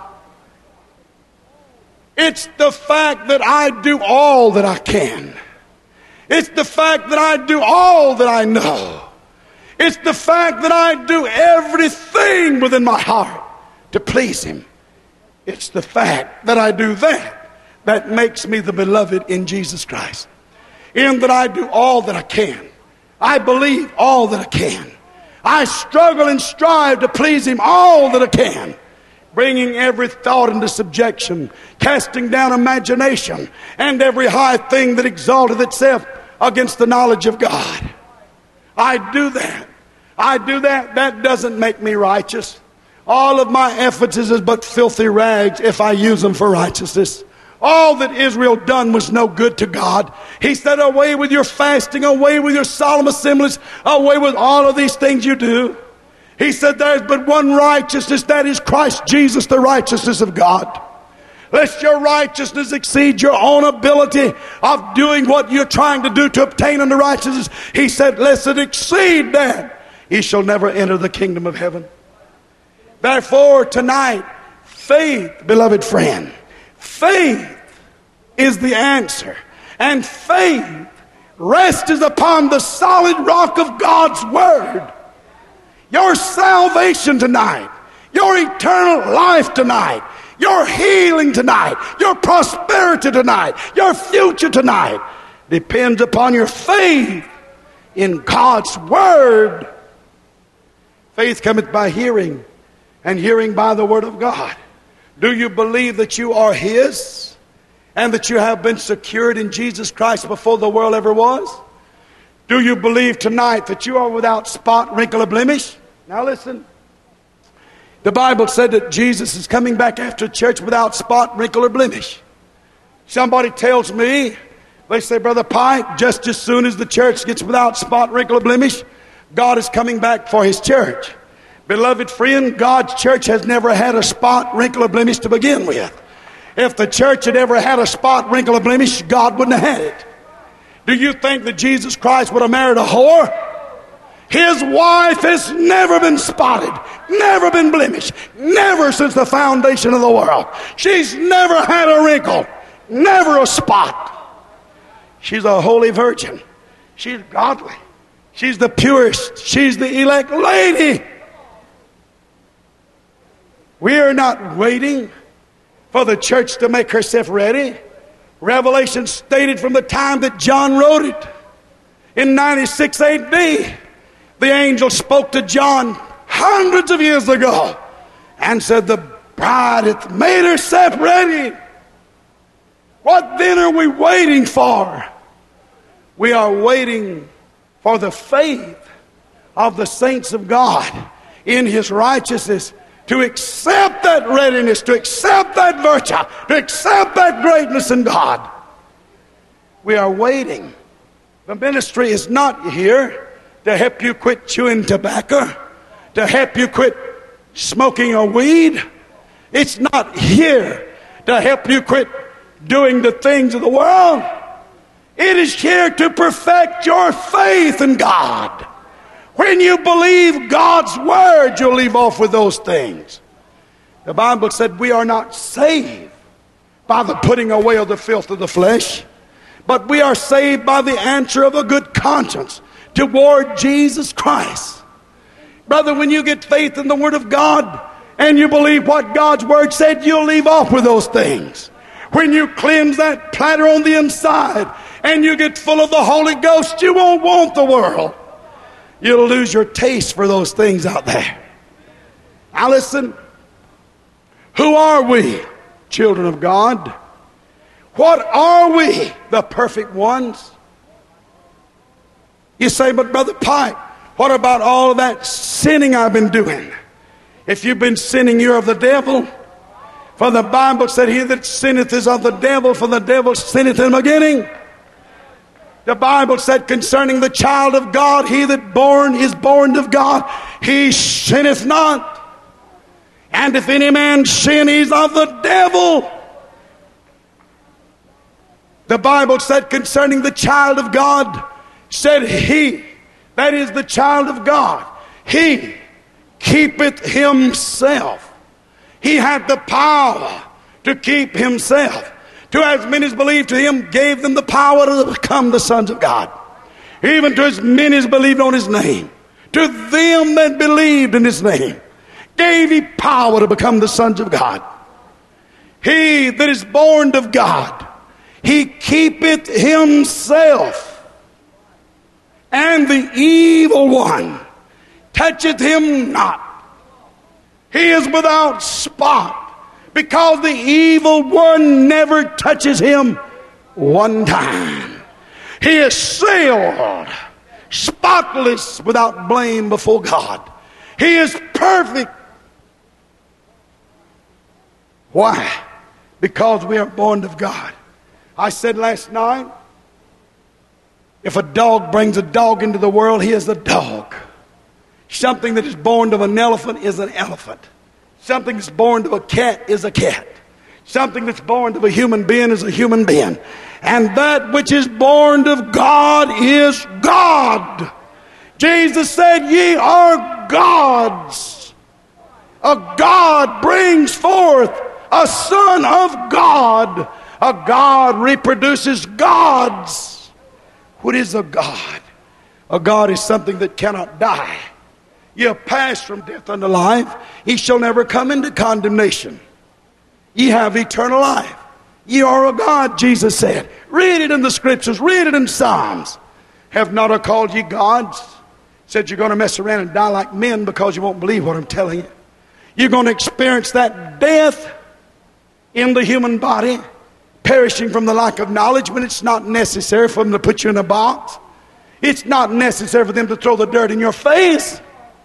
It's the fact that I do all that I can. It's the fact that I do all that I know. It's the fact that I do everything within my heart to please him. It's the fact that I do that that makes me the beloved in Jesus Christ. In that I do all that I can. I believe all that I can. I struggle and strive to please him all that I can. Bringing every thought into subjection, casting down imagination, and every high thing that exalteth itself against the knowledge of God. I do that. I do that. That doesn't make me righteous. All of my efforts is but filthy rags if I use them for righteousness. All that Israel done was no good to God. He said, away with your fasting, away with your solemn assemblies, away with all of these things you do. He said, there's but one righteousness, that is Christ Jesus, the righteousness of God. Lest your righteousness exceed your own ability of doing what you're trying to do to obtain unto righteousness. He said, lest it exceed that, ye shall never enter the kingdom of heaven. Therefore, tonight, faith, beloved friend, faith is the answer. And faith rests upon the solid rock of God's Word. Your salvation tonight, your eternal life tonight, your healing tonight, your prosperity tonight, your future tonight depends upon your faith in God's Word. Faith cometh by hearing, and hearing by the Word of God. Do you believe that you are His? and that you have been secured in Jesus Christ before the world ever was? Do you believe tonight that you are without spot, wrinkle, or blemish? Now listen. The Bible said that Jesus is coming back after church without spot, wrinkle, or blemish. Somebody tells me, they say, Brother Pike, just as soon as the church gets without spot, wrinkle, or blemish, God is coming back for His church. Beloved friend, God's church has never had a spot, wrinkle, or blemish to begin with. If the church had ever had a spot, wrinkle, or blemish, God wouldn't have had it. Do you think that Jesus Christ would have married a whore? His wife has never been spotted, never been blemished, never since the foundation of the world. She's never had a wrinkle, never a spot. She's a holy virgin. She's godly. She's the purest. She's the elect lady. We are not waiting for the church to make herself ready. Revelation stated from the time that John wrote it in ninety-six A D, the angel spoke to John hundreds of years ago and said, the bride hath made herself ready. What then are we waiting for? We are waiting for the faith of the saints of God in His righteousness to accept that readiness, to accept that virtue, to accept that greatness in God. We are waiting. The ministry is not here to help you quit chewing tobacco, to help you quit smoking a weed. It's not here to help you quit doing the things of the world. It is here to perfect your faith in God. When you believe God's word, you'll leave off with those things. The Bible said we are not saved by the putting away of the filth of the flesh, but we are saved by the answer of a good conscience toward Jesus Christ. Brother, when you get faith in the Word of God and you believe what God's Word said, you'll leave off with those things. When you cleanse that platter on the inside and you get full of the Holy Ghost, you won't want the world. You'll lose your taste for those things out there. Now listen, who are we, children of God? What are we, the perfect ones? You say, but Brother Pike, what about all of that sinning I've been doing? If you've been sinning, you're of the devil. For the Bible said, he that sinneth is of the devil, for the devil sinneth in the beginning. The Bible said concerning the child of God, he that born is born of God, he sinneth not. And if any man sin, he's of the devil. The Bible said concerning the child of God, said he, that is the child of God, he keepeth himself. He had the power to keep himself. To as many as believed to him, gave them the power to become the sons of God. Even to as many as believed on his name. To them that believed in his name, gave he power to become the sons of God. He that is born of God, he keepeth himself. And the evil one toucheth him not. He is without spot, because the evil one never touches him one time. He is sealed, spotless, without blame before God. He is perfect. Why? Because we are born of God. I said last night, if a dog brings a dog into the world, he is a dog. Something that is born of an elephant is an elephant. Something that's born of a cat is a cat. Something that's born of a human being is a human being. And that which is born of God is God. Jesus said, ye are gods. A God brings forth a son of God. A God reproduces gods. What is a God? A God is something that cannot die. Ye have passed from death unto life. Ye shall never come into condemnation. Ye have eternal life. Ye are a God, Jesus said. Read it in the scriptures. Read it in Psalms. Have not I called ye gods? Said you're going to mess around and die like men because you won't believe what I'm telling you. You're going to experience that death in the human body perishing from the lack of knowledge, when it's not necessary for them to put you in a box. It's not necessary for them to throw the dirt in your face.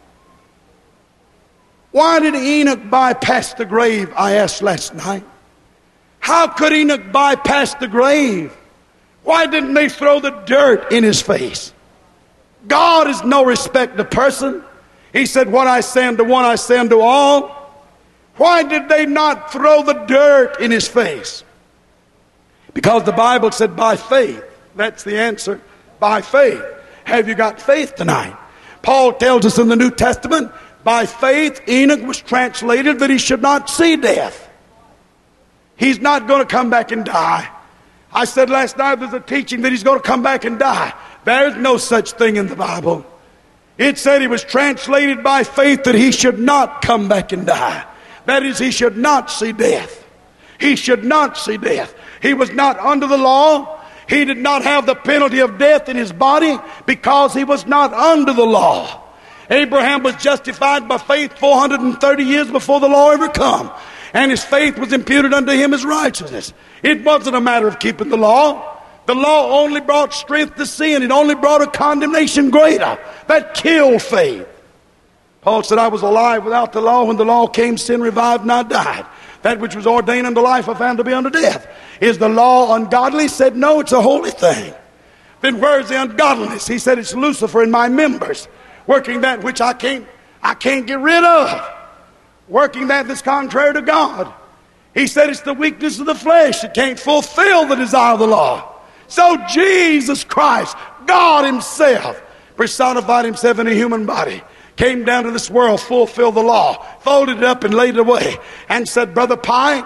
Why did Enoch bypass the grave, I asked last night? How could Enoch bypass the grave? Why didn't they throw the dirt in his face? God is no respecter of person. He said, what I say unto one, I say unto all. Why did they not throw the dirt in his face? Because the Bible said by faith. That's the answer. By faith. Have you got faith tonight? Paul tells us in the New Testament, by faith Enoch was translated that he should not see death. He's not going to come back and die. I said last night there's a teaching that he's going to come back and die. There's no such thing in the Bible. It said he was translated by faith that he should not come back and die. That is, he should not see death. He should not see death. He was not under the law. He did not have the penalty of death in his body because he was not under the law. Abraham was justified by faith four hundred thirty years before the law ever come. And his faith was imputed unto him as righteousness. It wasn't a matter of keeping the law. The law only brought strength to sin. It only brought a condemnation greater. That killed faith. Paul said, I was alive without the law. When the law came, sin revived and I died. That which was ordained unto life I found to be unto death. Is the law ungodly? He said, no, it's a holy thing. Then where's the ungodliness? He said, it's Lucifer in my members, working that which I can't, I can't get rid of. Working that that's contrary to God. He said it's the weakness of the flesh that can't fulfill the desire of the law. So Jesus Christ, God himself, personified himself in a human body, came down to this world, fulfilled the law, folded it up and laid it away, and said, Brother Pike,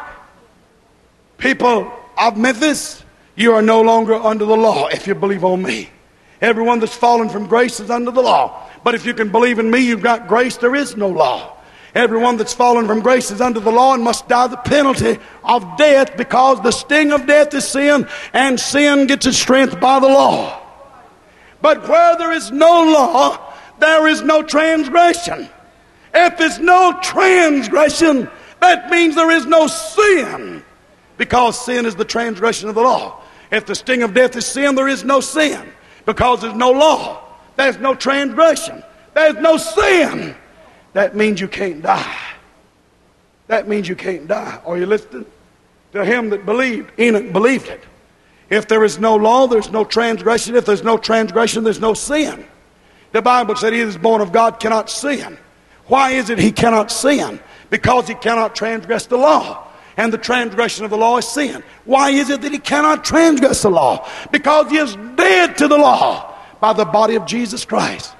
people of Memphis, you are no longer under the law if you believe on me. Everyone that's fallen from grace is under the law. But if you can believe in me, you've got grace, there is no law. Everyone that's fallen from grace is under the law and must die the penalty of death, because the sting of death is sin, and sin gets its strength by the law. But where there is no law, there is no transgression. If there's no transgression, that means there is no sin, because sin is the transgression of the law. If the sting of death is sin, there is no sin, because there's no law. There's no transgression. There's no sin. That means you can't die. That means you can't die. Are you listening? To him that believed, Enoch believed it. If there is no law, there's no transgression. If there's no transgression, there's no sin. The Bible said he that is born of God cannot sin. Why is it he cannot sin? Because he cannot transgress the law. And the transgression of the law is sin. Why is it that he cannot transgress the law? Because he is dead to the law by the body of Jesus Christ.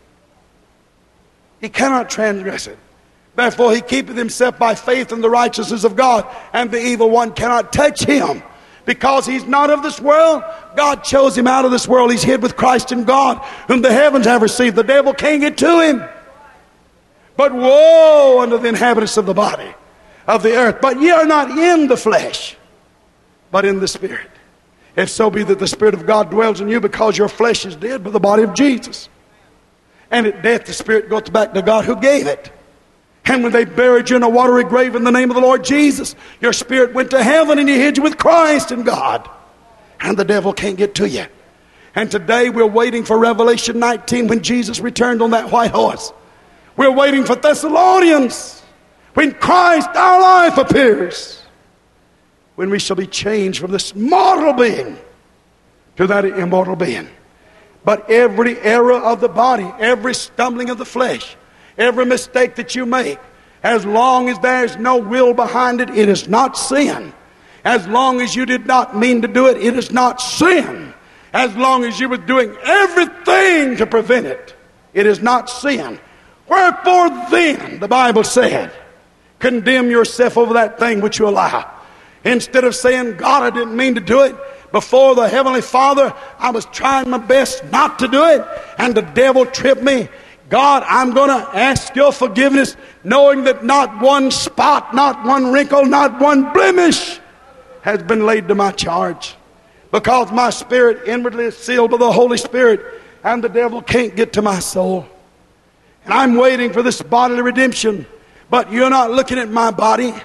He cannot transgress it. Therefore he keepeth himself by faith in the righteousness of God, and the evil one cannot touch him. Because he's not of this world, God chose him out of this world. He's hid with Christ in God, whom the heavens have received. The devil can't get to him. But woe unto the inhabitants of the body of the earth. But ye are not in the flesh, but in the Spirit. If so be that the Spirit of God dwells in you, because your flesh is dead by the body of Jesus. And at death the Spirit goes back to God who gave it. And when they buried you in a watery grave in the name of the Lord Jesus, your spirit went to heaven and you hid you with Christ in God. And the devil can't get to you. And today we're waiting for Revelation nineteen, when Jesus returned on that white horse. We're waiting for Thessalonians, when Christ our life appears, when we shall be changed from this mortal being to that immortal being. But every error of the body, every stumbling of the flesh, every mistake that you make, as long as there's no will behind it, it is not sin. As long as you did not mean to do it, it is not sin. As long as you were doing everything to prevent it, it is not sin. Wherefore then, the Bible said, condemn yourself over that thing which you allow. Instead of saying, God, I didn't mean to do it. Before the Heavenly Father, I was trying my best not to do it, and the devil tripped me. God, I'm going to ask your forgiveness, knowing that not one spot, not one wrinkle, not one blemish has been laid to my charge. Because my spirit inwardly is sealed by the Holy Spirit, and the devil can't get to my soul. And I'm waiting for this bodily redemption. But you're not looking at my body.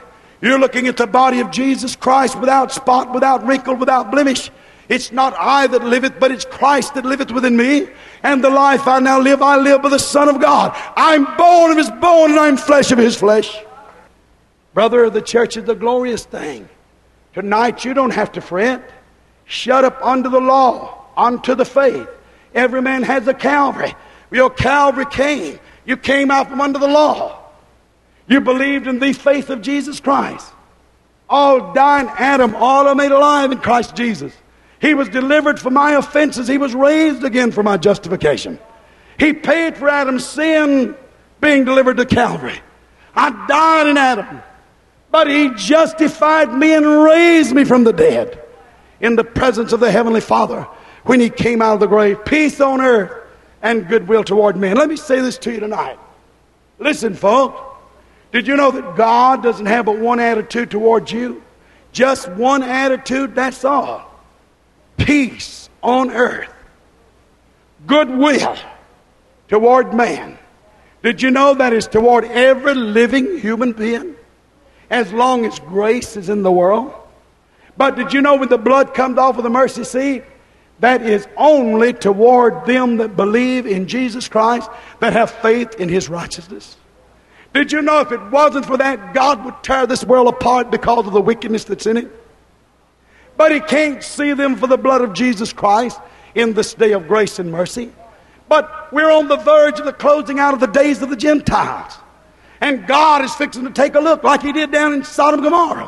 You're looking at the body of Jesus Christ without spot, without wrinkle, without blemish. It's not I that liveth, but it's Christ that liveth within me. And the life I now live, I live by the Son of God. I'm bone of his bone, and I'm flesh of his flesh. Brother, the church is a glorious thing. Tonight you don't have to fret. Shut up under the law, unto the faith. Every man has a Calvary. Your Calvary came. You came out from under the law. You believed in the faith of Jesus Christ. All dying Adam, all are made alive in Christ Jesus. He was delivered for my offenses. He was raised again for my justification. He paid for Adam's sin, being delivered to Calvary. I died in Adam, but he justified me and raised me from the dead in the presence of the Heavenly Father when he came out of the grave. Peace on earth and goodwill toward men. Let me say this to you tonight. Listen, folks. Did you know that God doesn't have but one attitude towards you? Just one attitude, that's all. Peace on earth. Goodwill toward man. Did you know that is toward every living human being? As long as grace is in the world. But did you know when the blood comes off of the mercy seat, that is only toward them that believe in Jesus Christ, that have faith in his righteousness? Did you know if it wasn't for that, God would tear this world apart because of the wickedness that's in it? But he can't see them for the blood of Jesus Christ in this day of grace and mercy. But we're on the verge of the closing out of the days of the Gentiles. And God is fixing to take a look like he did down in Sodom and Gomorrah.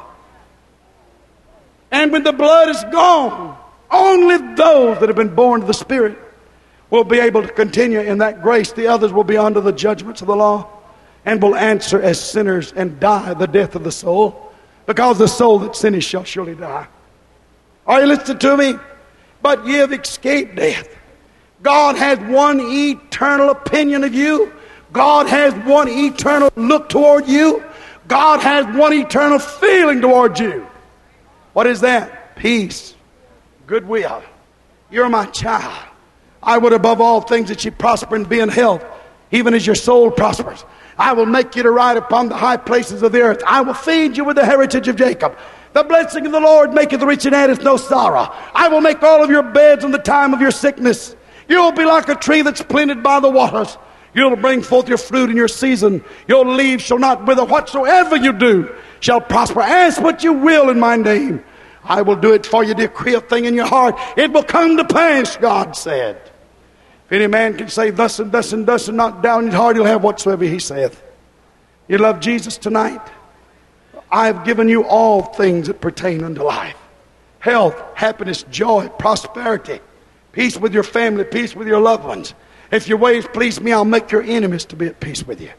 And when the blood is gone, only those that have been born of the Spirit will be able to continue in that grace. The others will be under the judgments of the law, and will answer as sinners and die the death of the soul, because the soul that sinneth shall surely die. Are you listening to me? But ye have escaped death. God has one eternal opinion of you. God has one eternal look toward you. God has one eternal feeling toward you. What is that? Peace, goodwill. You're my child. I would above all things that you prosper and be in health, even as your soul prospers. I will make you to ride upon the high places of the earth. I will feed you with the heritage of Jacob. The blessing of the Lord maketh rich and addeth no sorrow. I will make all of your beds in the time of your sickness. You'll be like a tree that's planted by the waters. You'll bring forth your fruit in your season. Your leaves shall not wither. Whatsoever you do shall prosper. Ask what you will in my name. I will do it for you. Decree a thing in your heart. It will come to pass, God said. If any man can say thus and thus and thus and not doubt in his heart, he'll have whatsoever he saith. You love Jesus tonight? I have given you all things that pertain unto life. Health, happiness, joy, prosperity, peace with your family, peace with your loved ones. If your ways please me, I'll make your enemies to be at peace with you.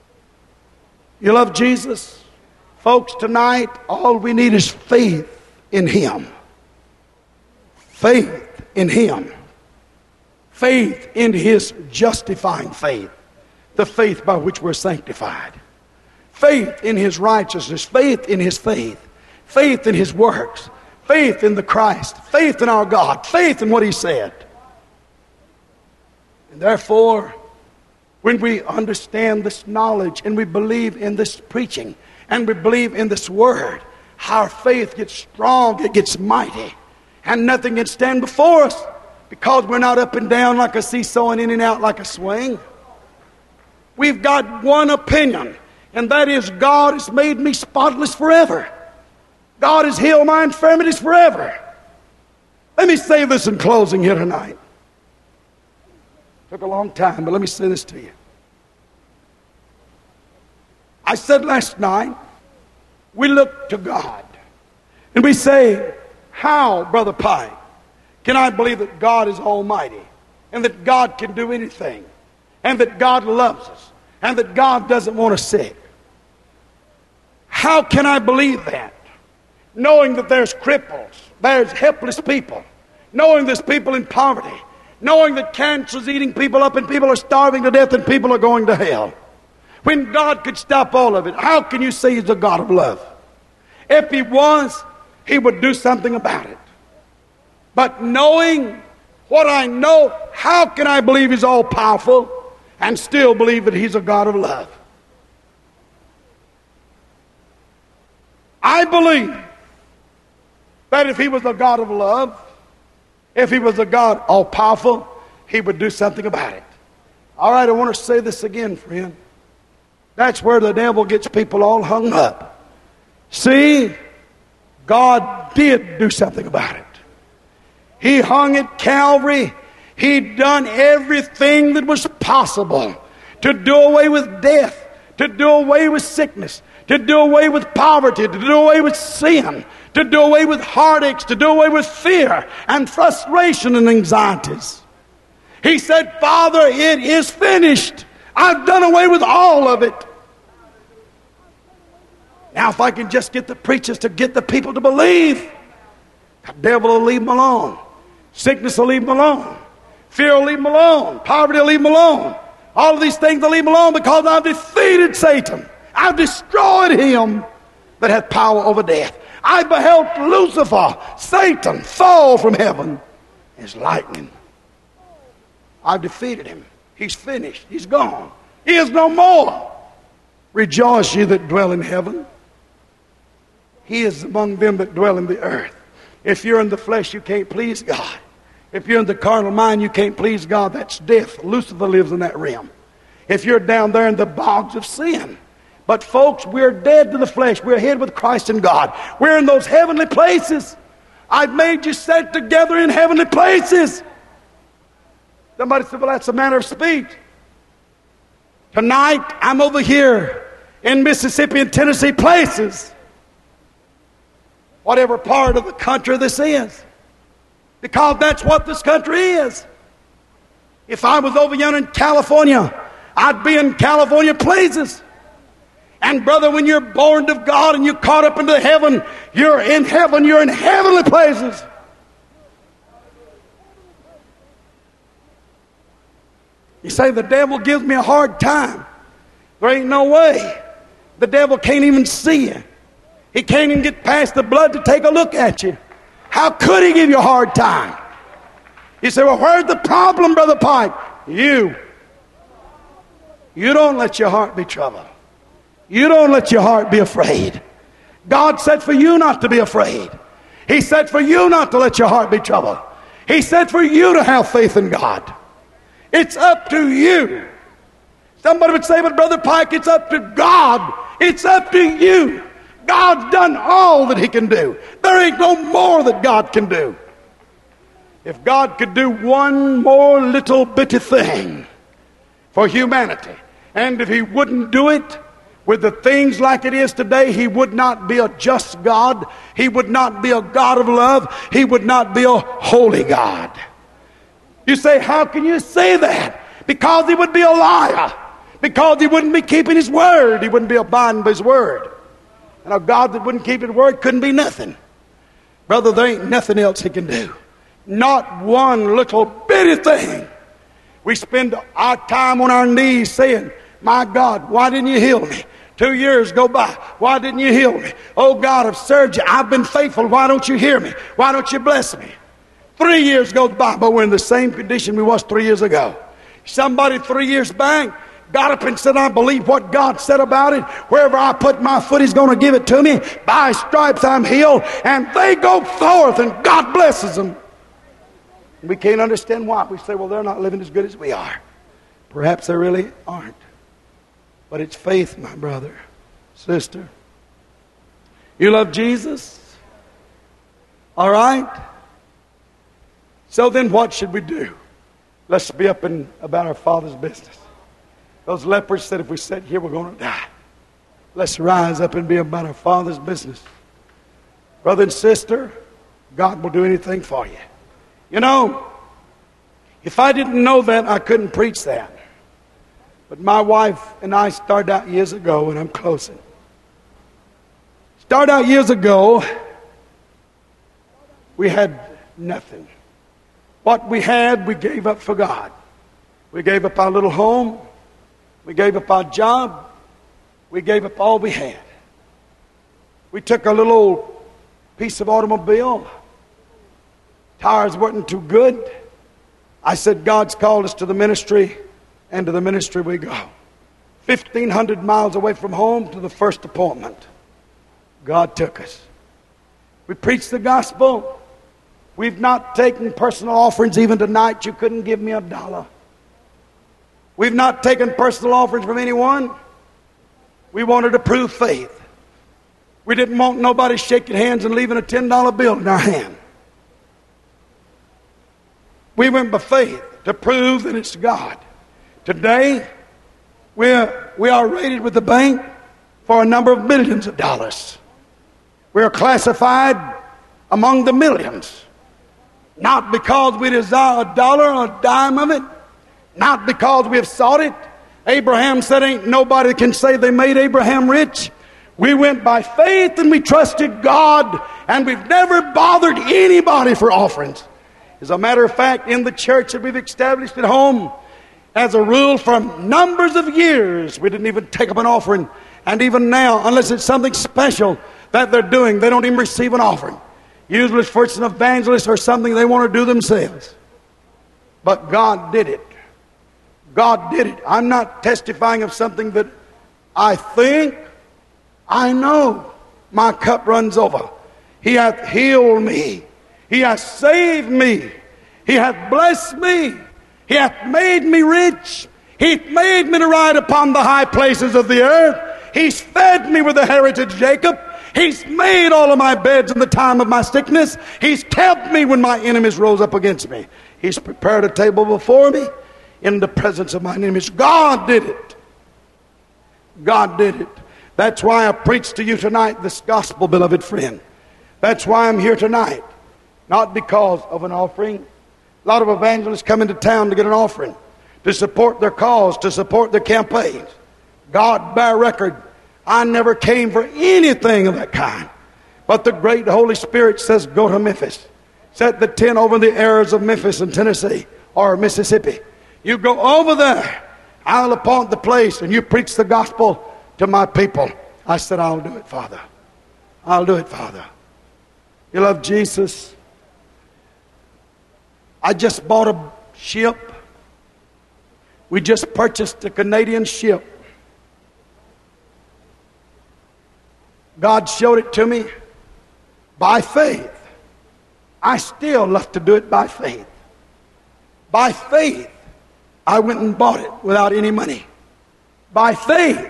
You love Jesus? Folks, tonight, all we need is faith in him. Faith in him. Faith in his justifying faith. The faith by which we're sanctified. Faith in his righteousness. Faith in his faith. Faith in his works. Faith in the Christ. Faith in our God. Faith in what he said. And therefore, when we understand this knowledge and we believe in this preaching and we believe in this word, our faith gets strong, it gets mighty, and nothing can stand before us, because we're not up and down like a seesaw and in and out like a swing. We've got one opinion, and that is God has made me spotless forever. God has healed my infirmities forever. Let me say this in closing here tonight. Took a long time, but let me say this to you. I said last night, we look to God. And we say, how, Brother Pike, can I believe that God is almighty, and that God can do anything, and that God loves us, and that God doesn't want us sick? How can I believe that? Knowing that there's cripples, there's helpless people, knowing there's people in poverty, knowing that cancer's eating people up and people are starving to death and people are going to hell. When God could stop all of it, how can you say he's a God of love? If he was, he would do something about it. But knowing what I know, how can I believe he's all powerful and still believe that he's a God of love? I believe that if he was a God of love, if he was a God all-powerful, he would do something about it. All right, I want to say this again, friend. That's where the devil gets people all hung up. See, God did do something about it. He hung at Calvary. He'd done everything that was possible to do away with death, to do away with sickness, to do away with poverty, to do away with sin, to do away with heartaches, to do away with fear and frustration and anxieties. He said, Father, it is finished. I've done away with all of it. Now, if I can just get the preachers to get the people to believe, the devil will leave them alone. Sickness will leave them alone. Fear will leave them alone. Poverty will leave them alone. All of these things will leave them alone because I've defeated Satan. I've destroyed him that hath power over death. I beheld Lucifer, Satan, fall from heaven as lightning. I've defeated him. He's finished. He's gone. He is no more. Rejoice, ye that dwell in heaven. He is among them that dwell in the earth. If you're in the flesh, you can't please God. If you're in the carnal mind, you can't please God. That's death. Lucifer lives in that realm. If you're down there in the bogs of sin. But folks, we're dead to the flesh. We're hid with Christ in God. We're in those heavenly places. I've made you sit together in heavenly places. Somebody said, well, that's a manner of speech. Tonight, I'm over here in Mississippi and Tennessee places. Whatever part of the country this is. Because that's what this country is. If I was over yonder in California, I'd be in California places. And brother, when you're born of God and you're caught up into heaven, you're in heaven, you're in heavenly places. You say, the devil gives me a hard time. There ain't no way. The devil can't even see you. He can't even get past the blood to take a look at you. How could he give you a hard time? You say, well, where's the problem, Brother Pike? You. You don't let your heart be troubled. You don't let your heart be afraid. God said for you not to be afraid. He said for you not to let your heart be troubled. He said for you to have faith in God. It's up to you. Somebody would say, but Brother Pike, it's up to God. It's up to you. God's done all that he can do. There ain't no more that God can do. If God could do one more little bitty thing for humanity, and if he wouldn't do it with the things like it is today, he would not be a just God. He would not be a God of love. He would not be a holy God. You say, how can you say that? Because he would be a liar. Because he wouldn't be keeping his word. He wouldn't be abiding by his word. And a God that wouldn't keep his word couldn't be nothing. Brother, there ain't nothing else he can do. Not one little bitty thing. We spend our time on our knees saying, my God, why didn't you heal me? Two years go by. Why didn't you heal me? Oh God, I've served you. I've been faithful. Why don't you hear me? Why don't you bless me? Three years goes by, but we're in the same condition we was three years ago. Somebody three years back got up and said, I believe what God said about it. Wherever I put my foot, he's going to give it to me. By his stripes I'm healed. And they go forth and God blesses them. We can't understand why. We say, well, they're not living as good as we are. Perhaps they really aren't. But it's faith, my brother, sister. You love Jesus? All right? So then what should we do? Let's be up and about our Father's business. Those lepers said, if we sit here, we're going to die. Let's rise up and be about our Father's business. Brother and sister, God will do anything for you. You know, if I didn't know that, I couldn't preach that. But my wife and I started out years ago, and I'm closing. Started out years ago, we had nothing. What we had, we gave up for God. We gave up our little home. We gave up our job. We gave up all we had. We took a little old piece of automobile. Tires weren't too good. I said, God's called us to the ministry, and to the ministry we go. fifteen hundred miles away from home to the first appointment. God took us. We preached the gospel. We've not taken personal offerings. Even tonight, you couldn't give me a dollar. We've not taken personal offerings from anyone. We wanted to prove faith. We didn't want nobody shaking hands and leaving a ten dollar bill in our hand. We went by faith to prove that it's God. Today, we're, we are rated with the bank for a number of millions of dollars. We are classified among the millions. Not because we desire a dollar or a dime of it. Not because we have sought it. Abraham said, ain't nobody can say they made Abraham rich. We went by faith and we trusted God, and we've never bothered anybody for offerings. As a matter of fact, in the church that we've established at home, as a rule for numbers of years, we didn't even take up an offering. And even now, unless it's something special that they're doing, they don't even receive an offering. Usually it's for an evangelist or something they want to do themselves. But God did it. God did it. I'm not testifying of something that I think. I know my cup runs over. He hath healed me. He hath saved me. He hath blessed me. He hath made me rich. He made me to ride upon the high places of the earth. He's fed me with the heritage of Jacob. He's made all of my beds in the time of my sickness. He's kept me when my enemies rose up against me. He's prepared a table before me in the presence of my enemies. God did it. God did it. That's why I preach to you tonight this gospel, beloved friend. That's why I'm here tonight. Not because of an offering. A lot of evangelists come into town to get an offering, to support their cause, to support their campaigns. God bear record, I never came for anything of that kind. But the great Holy Spirit says, go to Memphis. Set the tent over the areas of Memphis and Tennessee or Mississippi. You go over there. I'll appoint the place and you preach the gospel to my people. I said, I'll do it, Father. I'll do it, Father. You love Jesus? I just bought a ship. We just purchased a Canadian ship. God showed it to me by faith. I still love to do it by faith. By faith, I went and bought it without any money. By faith.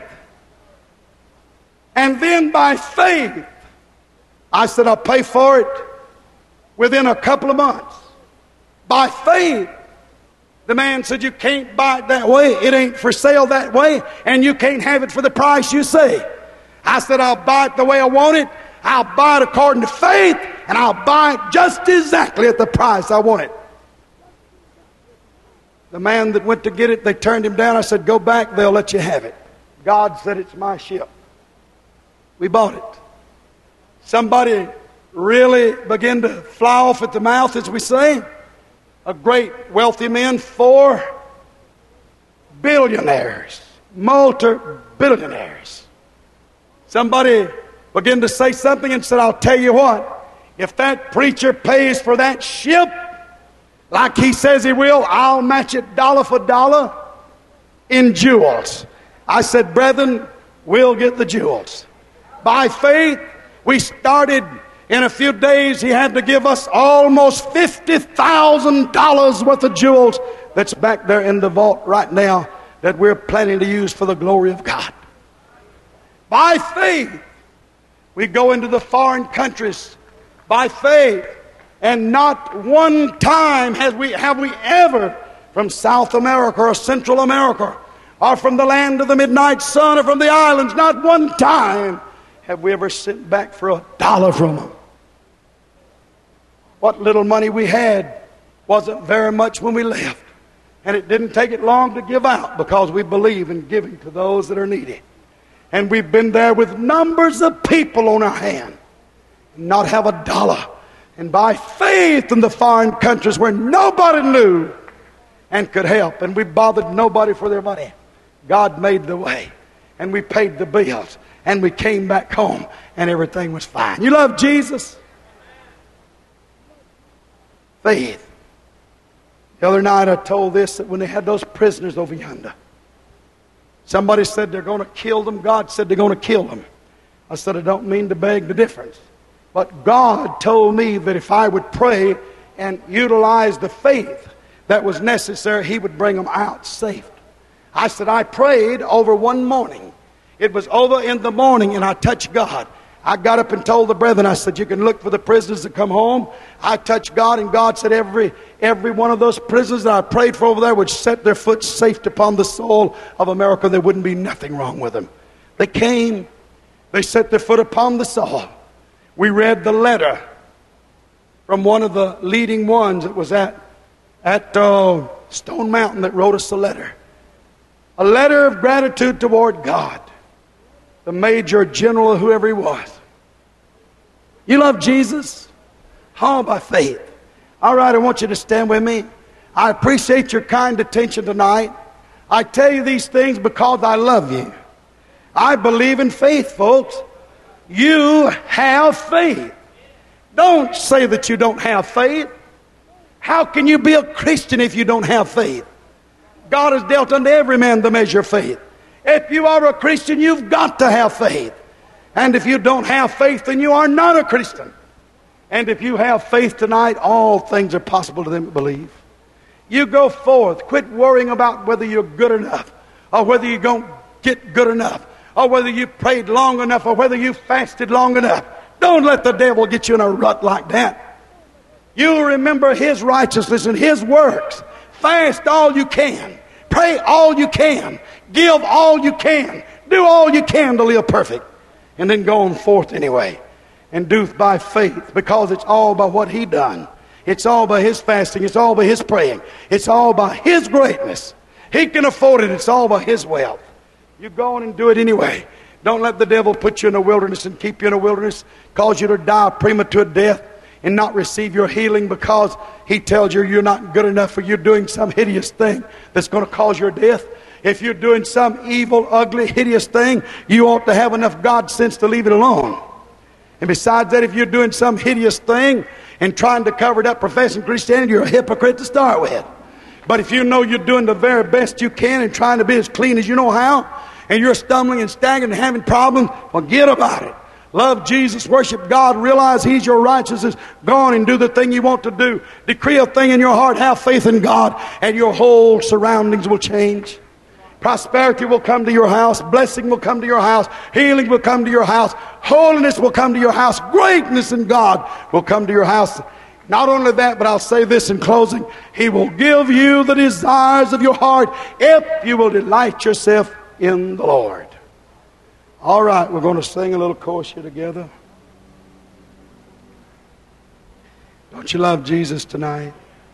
And then by faith, I said, I'll pay for it within a couple of months. By faith. The man said, you can't buy it that way. It ain't for sale that way. And you can't have it for the price you say. I said, I'll buy it the way I want it. I'll buy it according to faith. And I'll buy it just exactly at the price I want it. The man that went to get it, they turned him down. I said, go back, they'll let you have it. God said, it's my ship. We bought it. Somebody really began to fly off at the mouth, as we say. A great wealthy man, four billionaires, multi-billionaires. Somebody began to say something and said, I'll tell you what, if that preacher pays for that ship like he says he will, I'll match it dollar for dollar in jewels. I said, brethren, we'll get the jewels. By faith, we started. In a few days, he had to give us almost fifty thousand dollars worth of jewels that's back there in the vault right now that we're planning to use for the glory of God. By faith, we go into the foreign countries. By faith. And not one time have we, have we ever, from South America or Central America, or from the land of the midnight sun, or from the islands, not one time have we ever sent back for a dollar from them. What little money we had wasn't very much when we left. And it didn't take it long to give out, because we believe in giving to those that are needy. And we've been there with numbers of people on our hand, and not have a dollar. And by faith in the foreign countries where nobody knew and could help, and we bothered nobody for their money, God made the way. And we paid the bills. And we came back home and everything was fine. You love Jesus? Faith. The other night I told this, that when they had those prisoners over yonder, somebody said they're going to kill them. God said they're going to kill them. I said, I don't mean to beg the difference. But God told me that if I would pray and utilize the faith that was necessary, He would bring them out safe. I said, I prayed over one morning. It was over in the morning, and I touched God. I got up and told the brethren, I said, you can look for the prisoners to come home. I touched God, and God said every every one of those prisoners that I prayed for over there would set their foot safe upon the soil of America. There wouldn't be nothing wrong with them. They came. They set their foot upon the soil. We read the letter from one of the leading ones that was at, at uh, Stone Mountain that wrote us a letter. A letter of gratitude toward God. The major general or whoever he was. You love Jesus? How by faith? All right, I want you to stand with me. I appreciate your kind attention tonight. I tell you these things because I love you. I believe in faith, folks. You have faith. Don't say that you don't have faith. How can you be a Christian if you don't have faith? God has dealt unto every man the measure of faith. If you are a Christian, you've got to have faith. And if you don't have faith, then you are not a Christian. And if you have faith tonight, all things are possible to them that believe. You go forth. Quit worrying about whether you're good enough, or whether you're going to get good enough, or whether you prayed long enough, or whether you fasted long enough. Don't let the devil get you in a rut like that. You remember His righteousness and His works. Fast all you can. Pray all you can. Give all you can. Do all you can to live perfect. And then go on forth anyway. And do by faith. Because it's all by what He done. It's all by His fasting. It's all by His praying. It's all by His greatness. He can afford it. It's all by His wealth. You go on and do it anyway. Don't let the devil put you in a wilderness and keep you in a wilderness. Cause you to die a premature death. And not receive your healing because he tells you you're not good enough, or you're doing some hideous thing that's going to cause your death. If you're doing some evil, ugly, hideous thing, you ought to have enough God sense to leave it alone. And besides that, if you're doing some hideous thing and trying to cover it up professing Christianity, you're a hypocrite to start with. But if you know you're doing the very best you can and trying to be as clean as you know how, and you're stumbling and staggering and having problems, forget about it. Love Jesus, worship God, realize He's your righteousness. Go on and do the thing you want to do. Decree a thing in your heart, have faith in God, and your whole surroundings will change. Prosperity will come to your house. Blessing will come to your house. Healing will come to your house. Holiness will come to your house. Greatness in God will come to your house. Not only that, but I'll say this in closing. He will give you the desires of your heart if you will delight yourself in the Lord. All right, we're going to sing a little chorus here together. Don't you love Jesus tonight?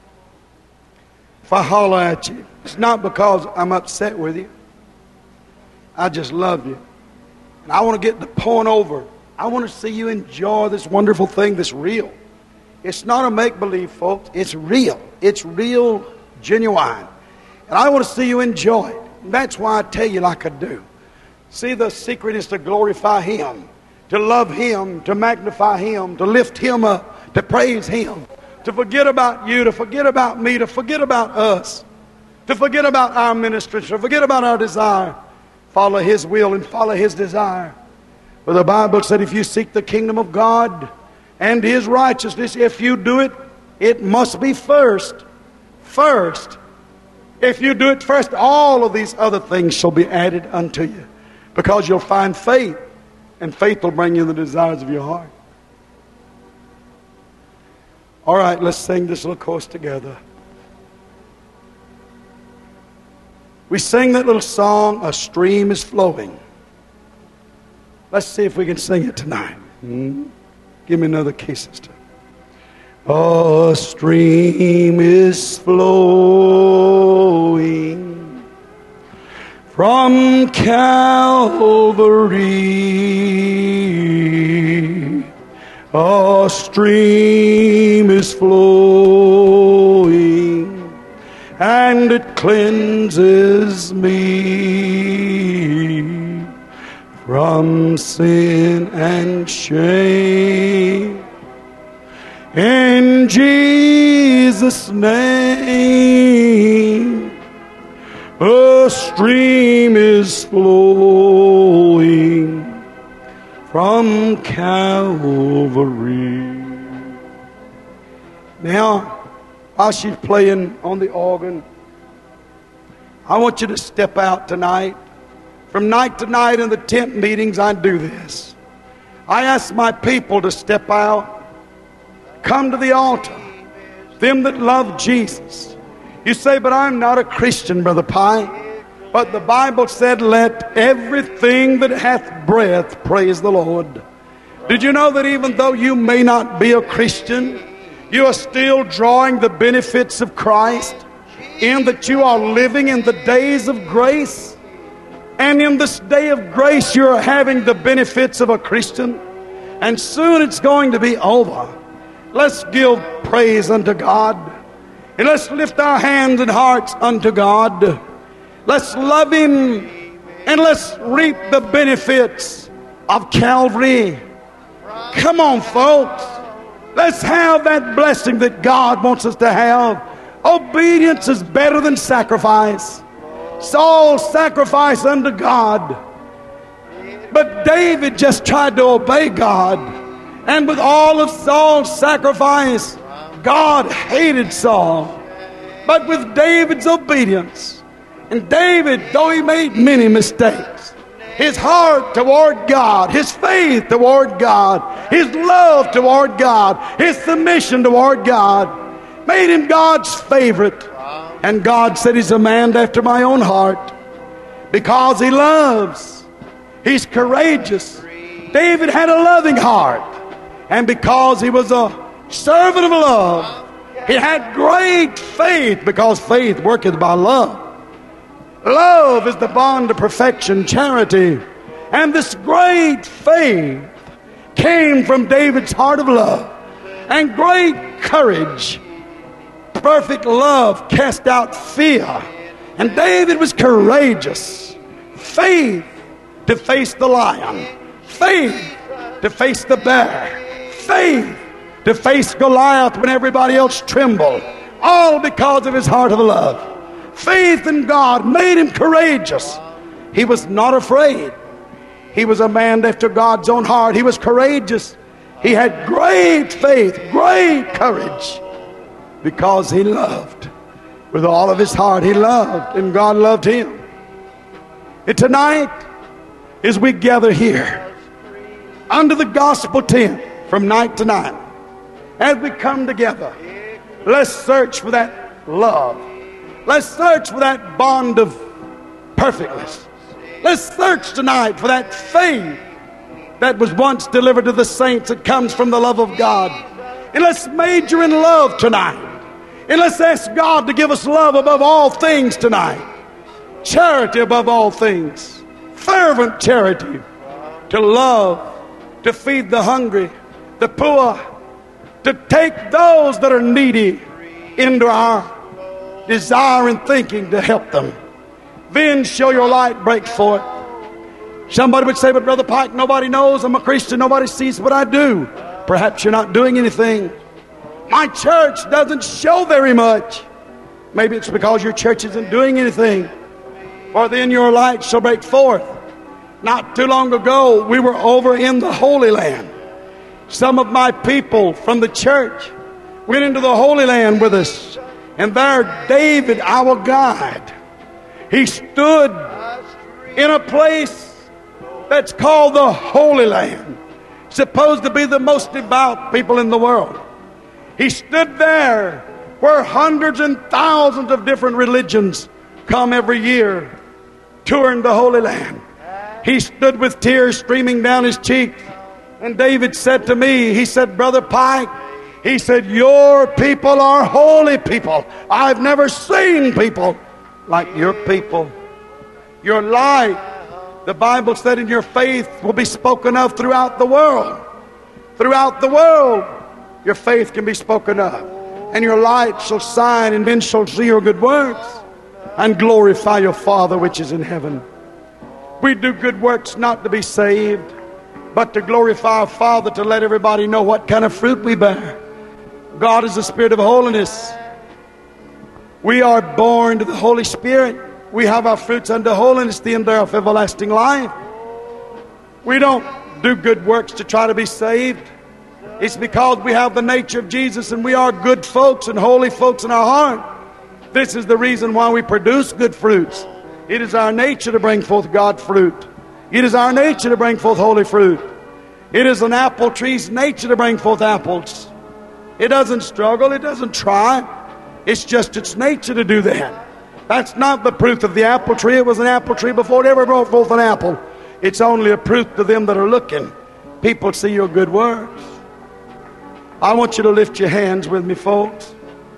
If I holler at you, it's not because I'm upset with you. I just love you. And I want to get the point over. I want to see you enjoy this wonderful thing that's real. It's not a make-believe, folks. It's real. It's real, genuine. And I want to see you enjoy it. And that's why I tell you like I do. See, the secret is to glorify Him, to love Him, to magnify Him, to lift Him up, to praise Him, to forget about you, to forget about me, to forget about us, to forget about our ministry, to forget about our desire. Follow His will and follow His desire. For the Bible said if you seek the kingdom of God and His righteousness, if you do it, it must be first. First. If you do it first, all of these other things shall be added unto you. Because you'll find faith, and faith will bring you the desires of your heart. All right, let's sing this little chorus together. We sing that little song, A Stream is Flowing. Let's see if we can sing it tonight. Hmm? Give me another key, sister. A stream is flowing from Calvary. A stream is flowing, and it cleanses me from sin and shame. In Jesus' name, a stream is flowing from Calvary. Now, while she's playing on the organ, I want you to step out tonight. From night to night in the tent meetings, I do this. I ask my people to step out, come to the altar, them that love Jesus. You say, but I'm not a Christian, Brother Pye. But the Bible said, let everything that hath breath praise the Lord. Did you know that even though you may not be a Christian, you are still drawing the benefits of Christ, in that you are living in the days of grace? And in this day of grace, you're having the benefits of a Christian. And soon it's going to be over. Let's give praise unto God. And let's lift our hands and hearts unto God. Let's love Him. And let's reap the benefits of Calvary. Come on, folks. Let's have that blessing that God wants us to have. Obedience is better than sacrifice. Saul sacrificed unto God, but David just tried to obey God. And with all of Saul's sacrifice, God hated Saul. But with David's obedience, and David, though he made many mistakes, his heart toward God, his faith toward God, his love toward God, his submission toward God, made him God's favorite. And God said he's a man after my own heart, because he loves. He's courageous. David had a loving heart. And because he was a servant of love, he had great faith, because faith worketh by love. Love is the bond of perfection, charity. And this great faith came from David's heart of love. And great courage. Perfect love cast out fear. And David was courageous. Faith to face the lion. Faith to face the bear. Faith to face Goliath when everybody else trembled. All because of his heart of love. Faith in God made him courageous. He was not afraid. He was a man after God's own heart. He was courageous. He had great faith, great courage, because he loved. With all of his heart, he loved, and God loved him. And tonight, as we gather here, under the gospel tent, from night to night, as we come together, let's search for that love. Let's search for that bond of perfectness. Let's search tonight for that faith that was once delivered to the saints, that comes from the love of God. And let's major in love tonight. And let's ask God to give us love above all things tonight. Charity above all things. Fervent charity. To love, to feed the hungry, the poor, to take those that are needy into our desire and thinking to help them. Then shall your light break forth. Somebody would say, but Brother Pike, nobody knows I'm a Christian. Nobody sees what I do. Perhaps you're not doing anything. My church doesn't show very much. Maybe it's because your church isn't doing anything. For then your light shall break forth. Not too long ago, we were over in the Holy Land. Some of my people from the church went into the Holy Land with us. And there, David, our guide, he stood in a place that's called the Holy Land. Supposed to be the most devout people in the world. He stood there where hundreds and thousands of different religions come every year touring the Holy Land. He stood with tears streaming down his cheeks. And David said to me, he said, Brother Pike, he said, your people are holy people. I've never seen people like your people. Your light, the Bible said, in your faith will be spoken of throughout the world. Throughout the world, your faith can be spoken of. And your light shall shine, and men shall see your good works and glorify your Father which is in heaven. We do good works not to be saved, but to glorify our Father, to let everybody know what kind of fruit we bear. God is the Spirit of holiness. We are born to the Holy Spirit. We have our fruits unto holiness, the end thereof everlasting life. We don't do good works to try to be saved. It's because we have the nature of Jesus and we are good folks and holy folks in our heart. This is the reason why we produce good fruits. It is our nature to bring forth God fruit. It is our nature to bring forth holy fruit. It is an apple tree's nature to bring forth apples. It doesn't struggle. It doesn't try. It's just its nature to do that. That's not the proof of the apple tree. It was an apple tree before it ever brought forth an apple. It's only a proof to them that are looking. People see your good works. I want you to lift your hands with me, folks.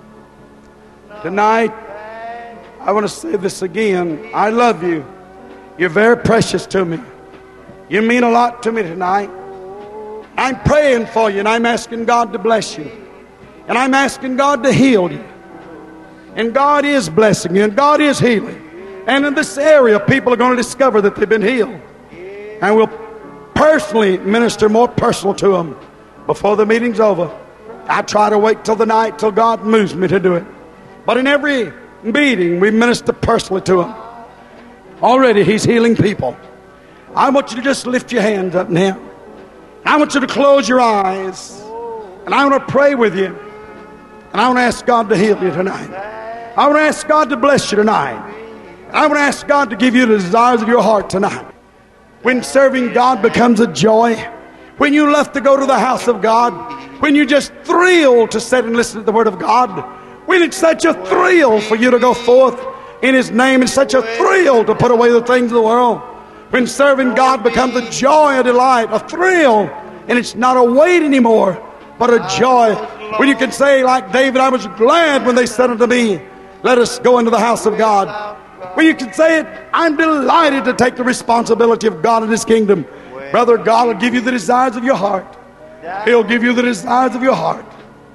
Tonight, I want to say this again. I love you. You're very precious to me. You mean a lot to me tonight. I'm praying for you and I'm asking God to bless you. And I'm asking God to heal you. And God is blessing you and God is healing. And in this area, people are going to discover that they've been healed. And we'll personally minister more personal to them before the meeting's over. I try to wait till the night till God moves me to do it. But in every meeting, we minister personally to him. Already, he's healing people. I want you to just lift your hands up now. I want you to close your eyes. And I want to pray with you. And I want to ask God to heal you tonight. I want to ask God to bless you tonight. And I want to ask God to give you the desires of your heart tonight. When serving God becomes a joy, when you love to go to the house of God, when you just thrill to sit and listen to the Word of God, when it's such a thrill for you to go forth in His name, it's such a thrill to put away the things of the world. When serving God becomes a joy, a delight, a thrill, and it's not a weight anymore, but a joy. When you can say like David, I was glad when they said unto me, let us go into the house of God. When you can say it, I'm delighted to take the responsibility of God and His kingdom. Brother, God will give you the desires of your heart. He'll give you the desires of your heart.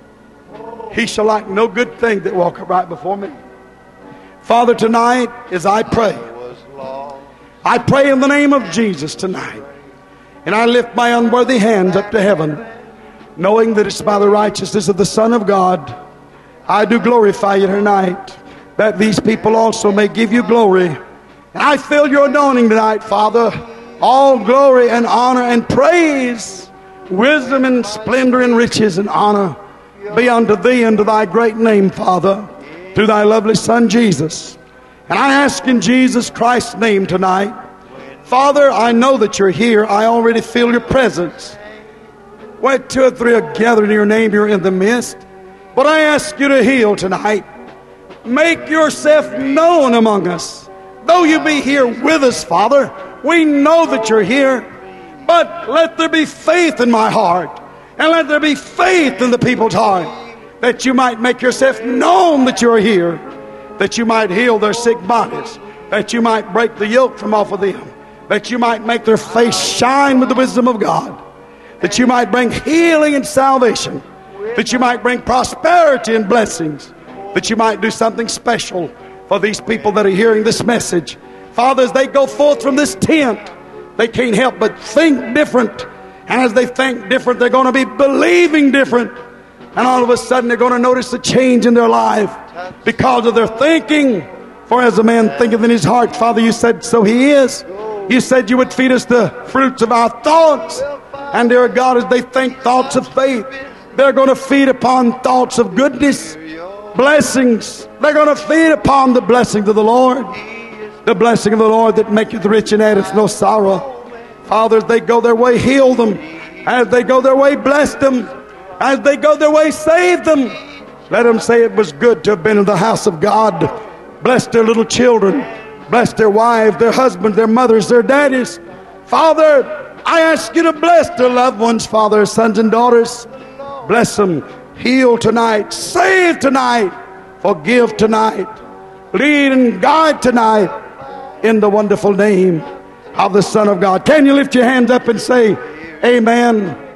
He shall lack no good thing that walk right before me. Father, tonight as I pray, I pray in the name of Jesus tonight. And I lift my unworthy hands up to heaven, knowing that it's by the righteousness of the Son of God. I do glorify you tonight, that these people also may give you glory. And I feel your anointing tonight, Father. All glory and honor and praise, wisdom and splendor and riches and honor be unto thee and to thy great name, Father, through thy lovely Son, Jesus. And I ask in Jesus Christ's name tonight, Father, I know that you're here. I already feel your presence. Where two or three are gathered in your name, you're in the midst. But I ask you to heal tonight. Make yourself known among us. Though you be here with us, Father, we know that you're here. But let there be faith in my heart. And let there be faith in the people's heart. That you might make yourself known that you're here. That you might heal their sick bodies. That you might break the yoke from off of them. That you might make their face shine with the wisdom of God. That you might bring healing and salvation. That you might bring prosperity and blessings. That you might do something special for these people that are hearing this message. Father, as they go forth from this tent, they can't help but think different. And as they think different, they're going to be believing different. And all of a sudden, they're going to notice a change in their life because of their thinking. For as a man thinketh in his heart, Father, you said so he is. You said you would feed us the fruits of our thoughts. And dear God, as they think thoughts of faith, they're going to feed upon thoughts of goodness, blessings. They're going to feed upon the blessings of the Lord. The blessing of the Lord that maketh rich and addeth no sorrow. Father, as they go their way, heal them. As they go their way, bless them. As they go their way, save them. Let them say it was good to have been in the house of God. Bless their little children. Bless their wives, their husbands, their mothers, their daddies. Father, I ask you to bless their loved ones, Father, sons and daughters. Bless them. Heal tonight. Save tonight. Forgive tonight. Lead and guide tonight. In the wonderful name of the Son of God. Can you lift your hands up and say, Amen?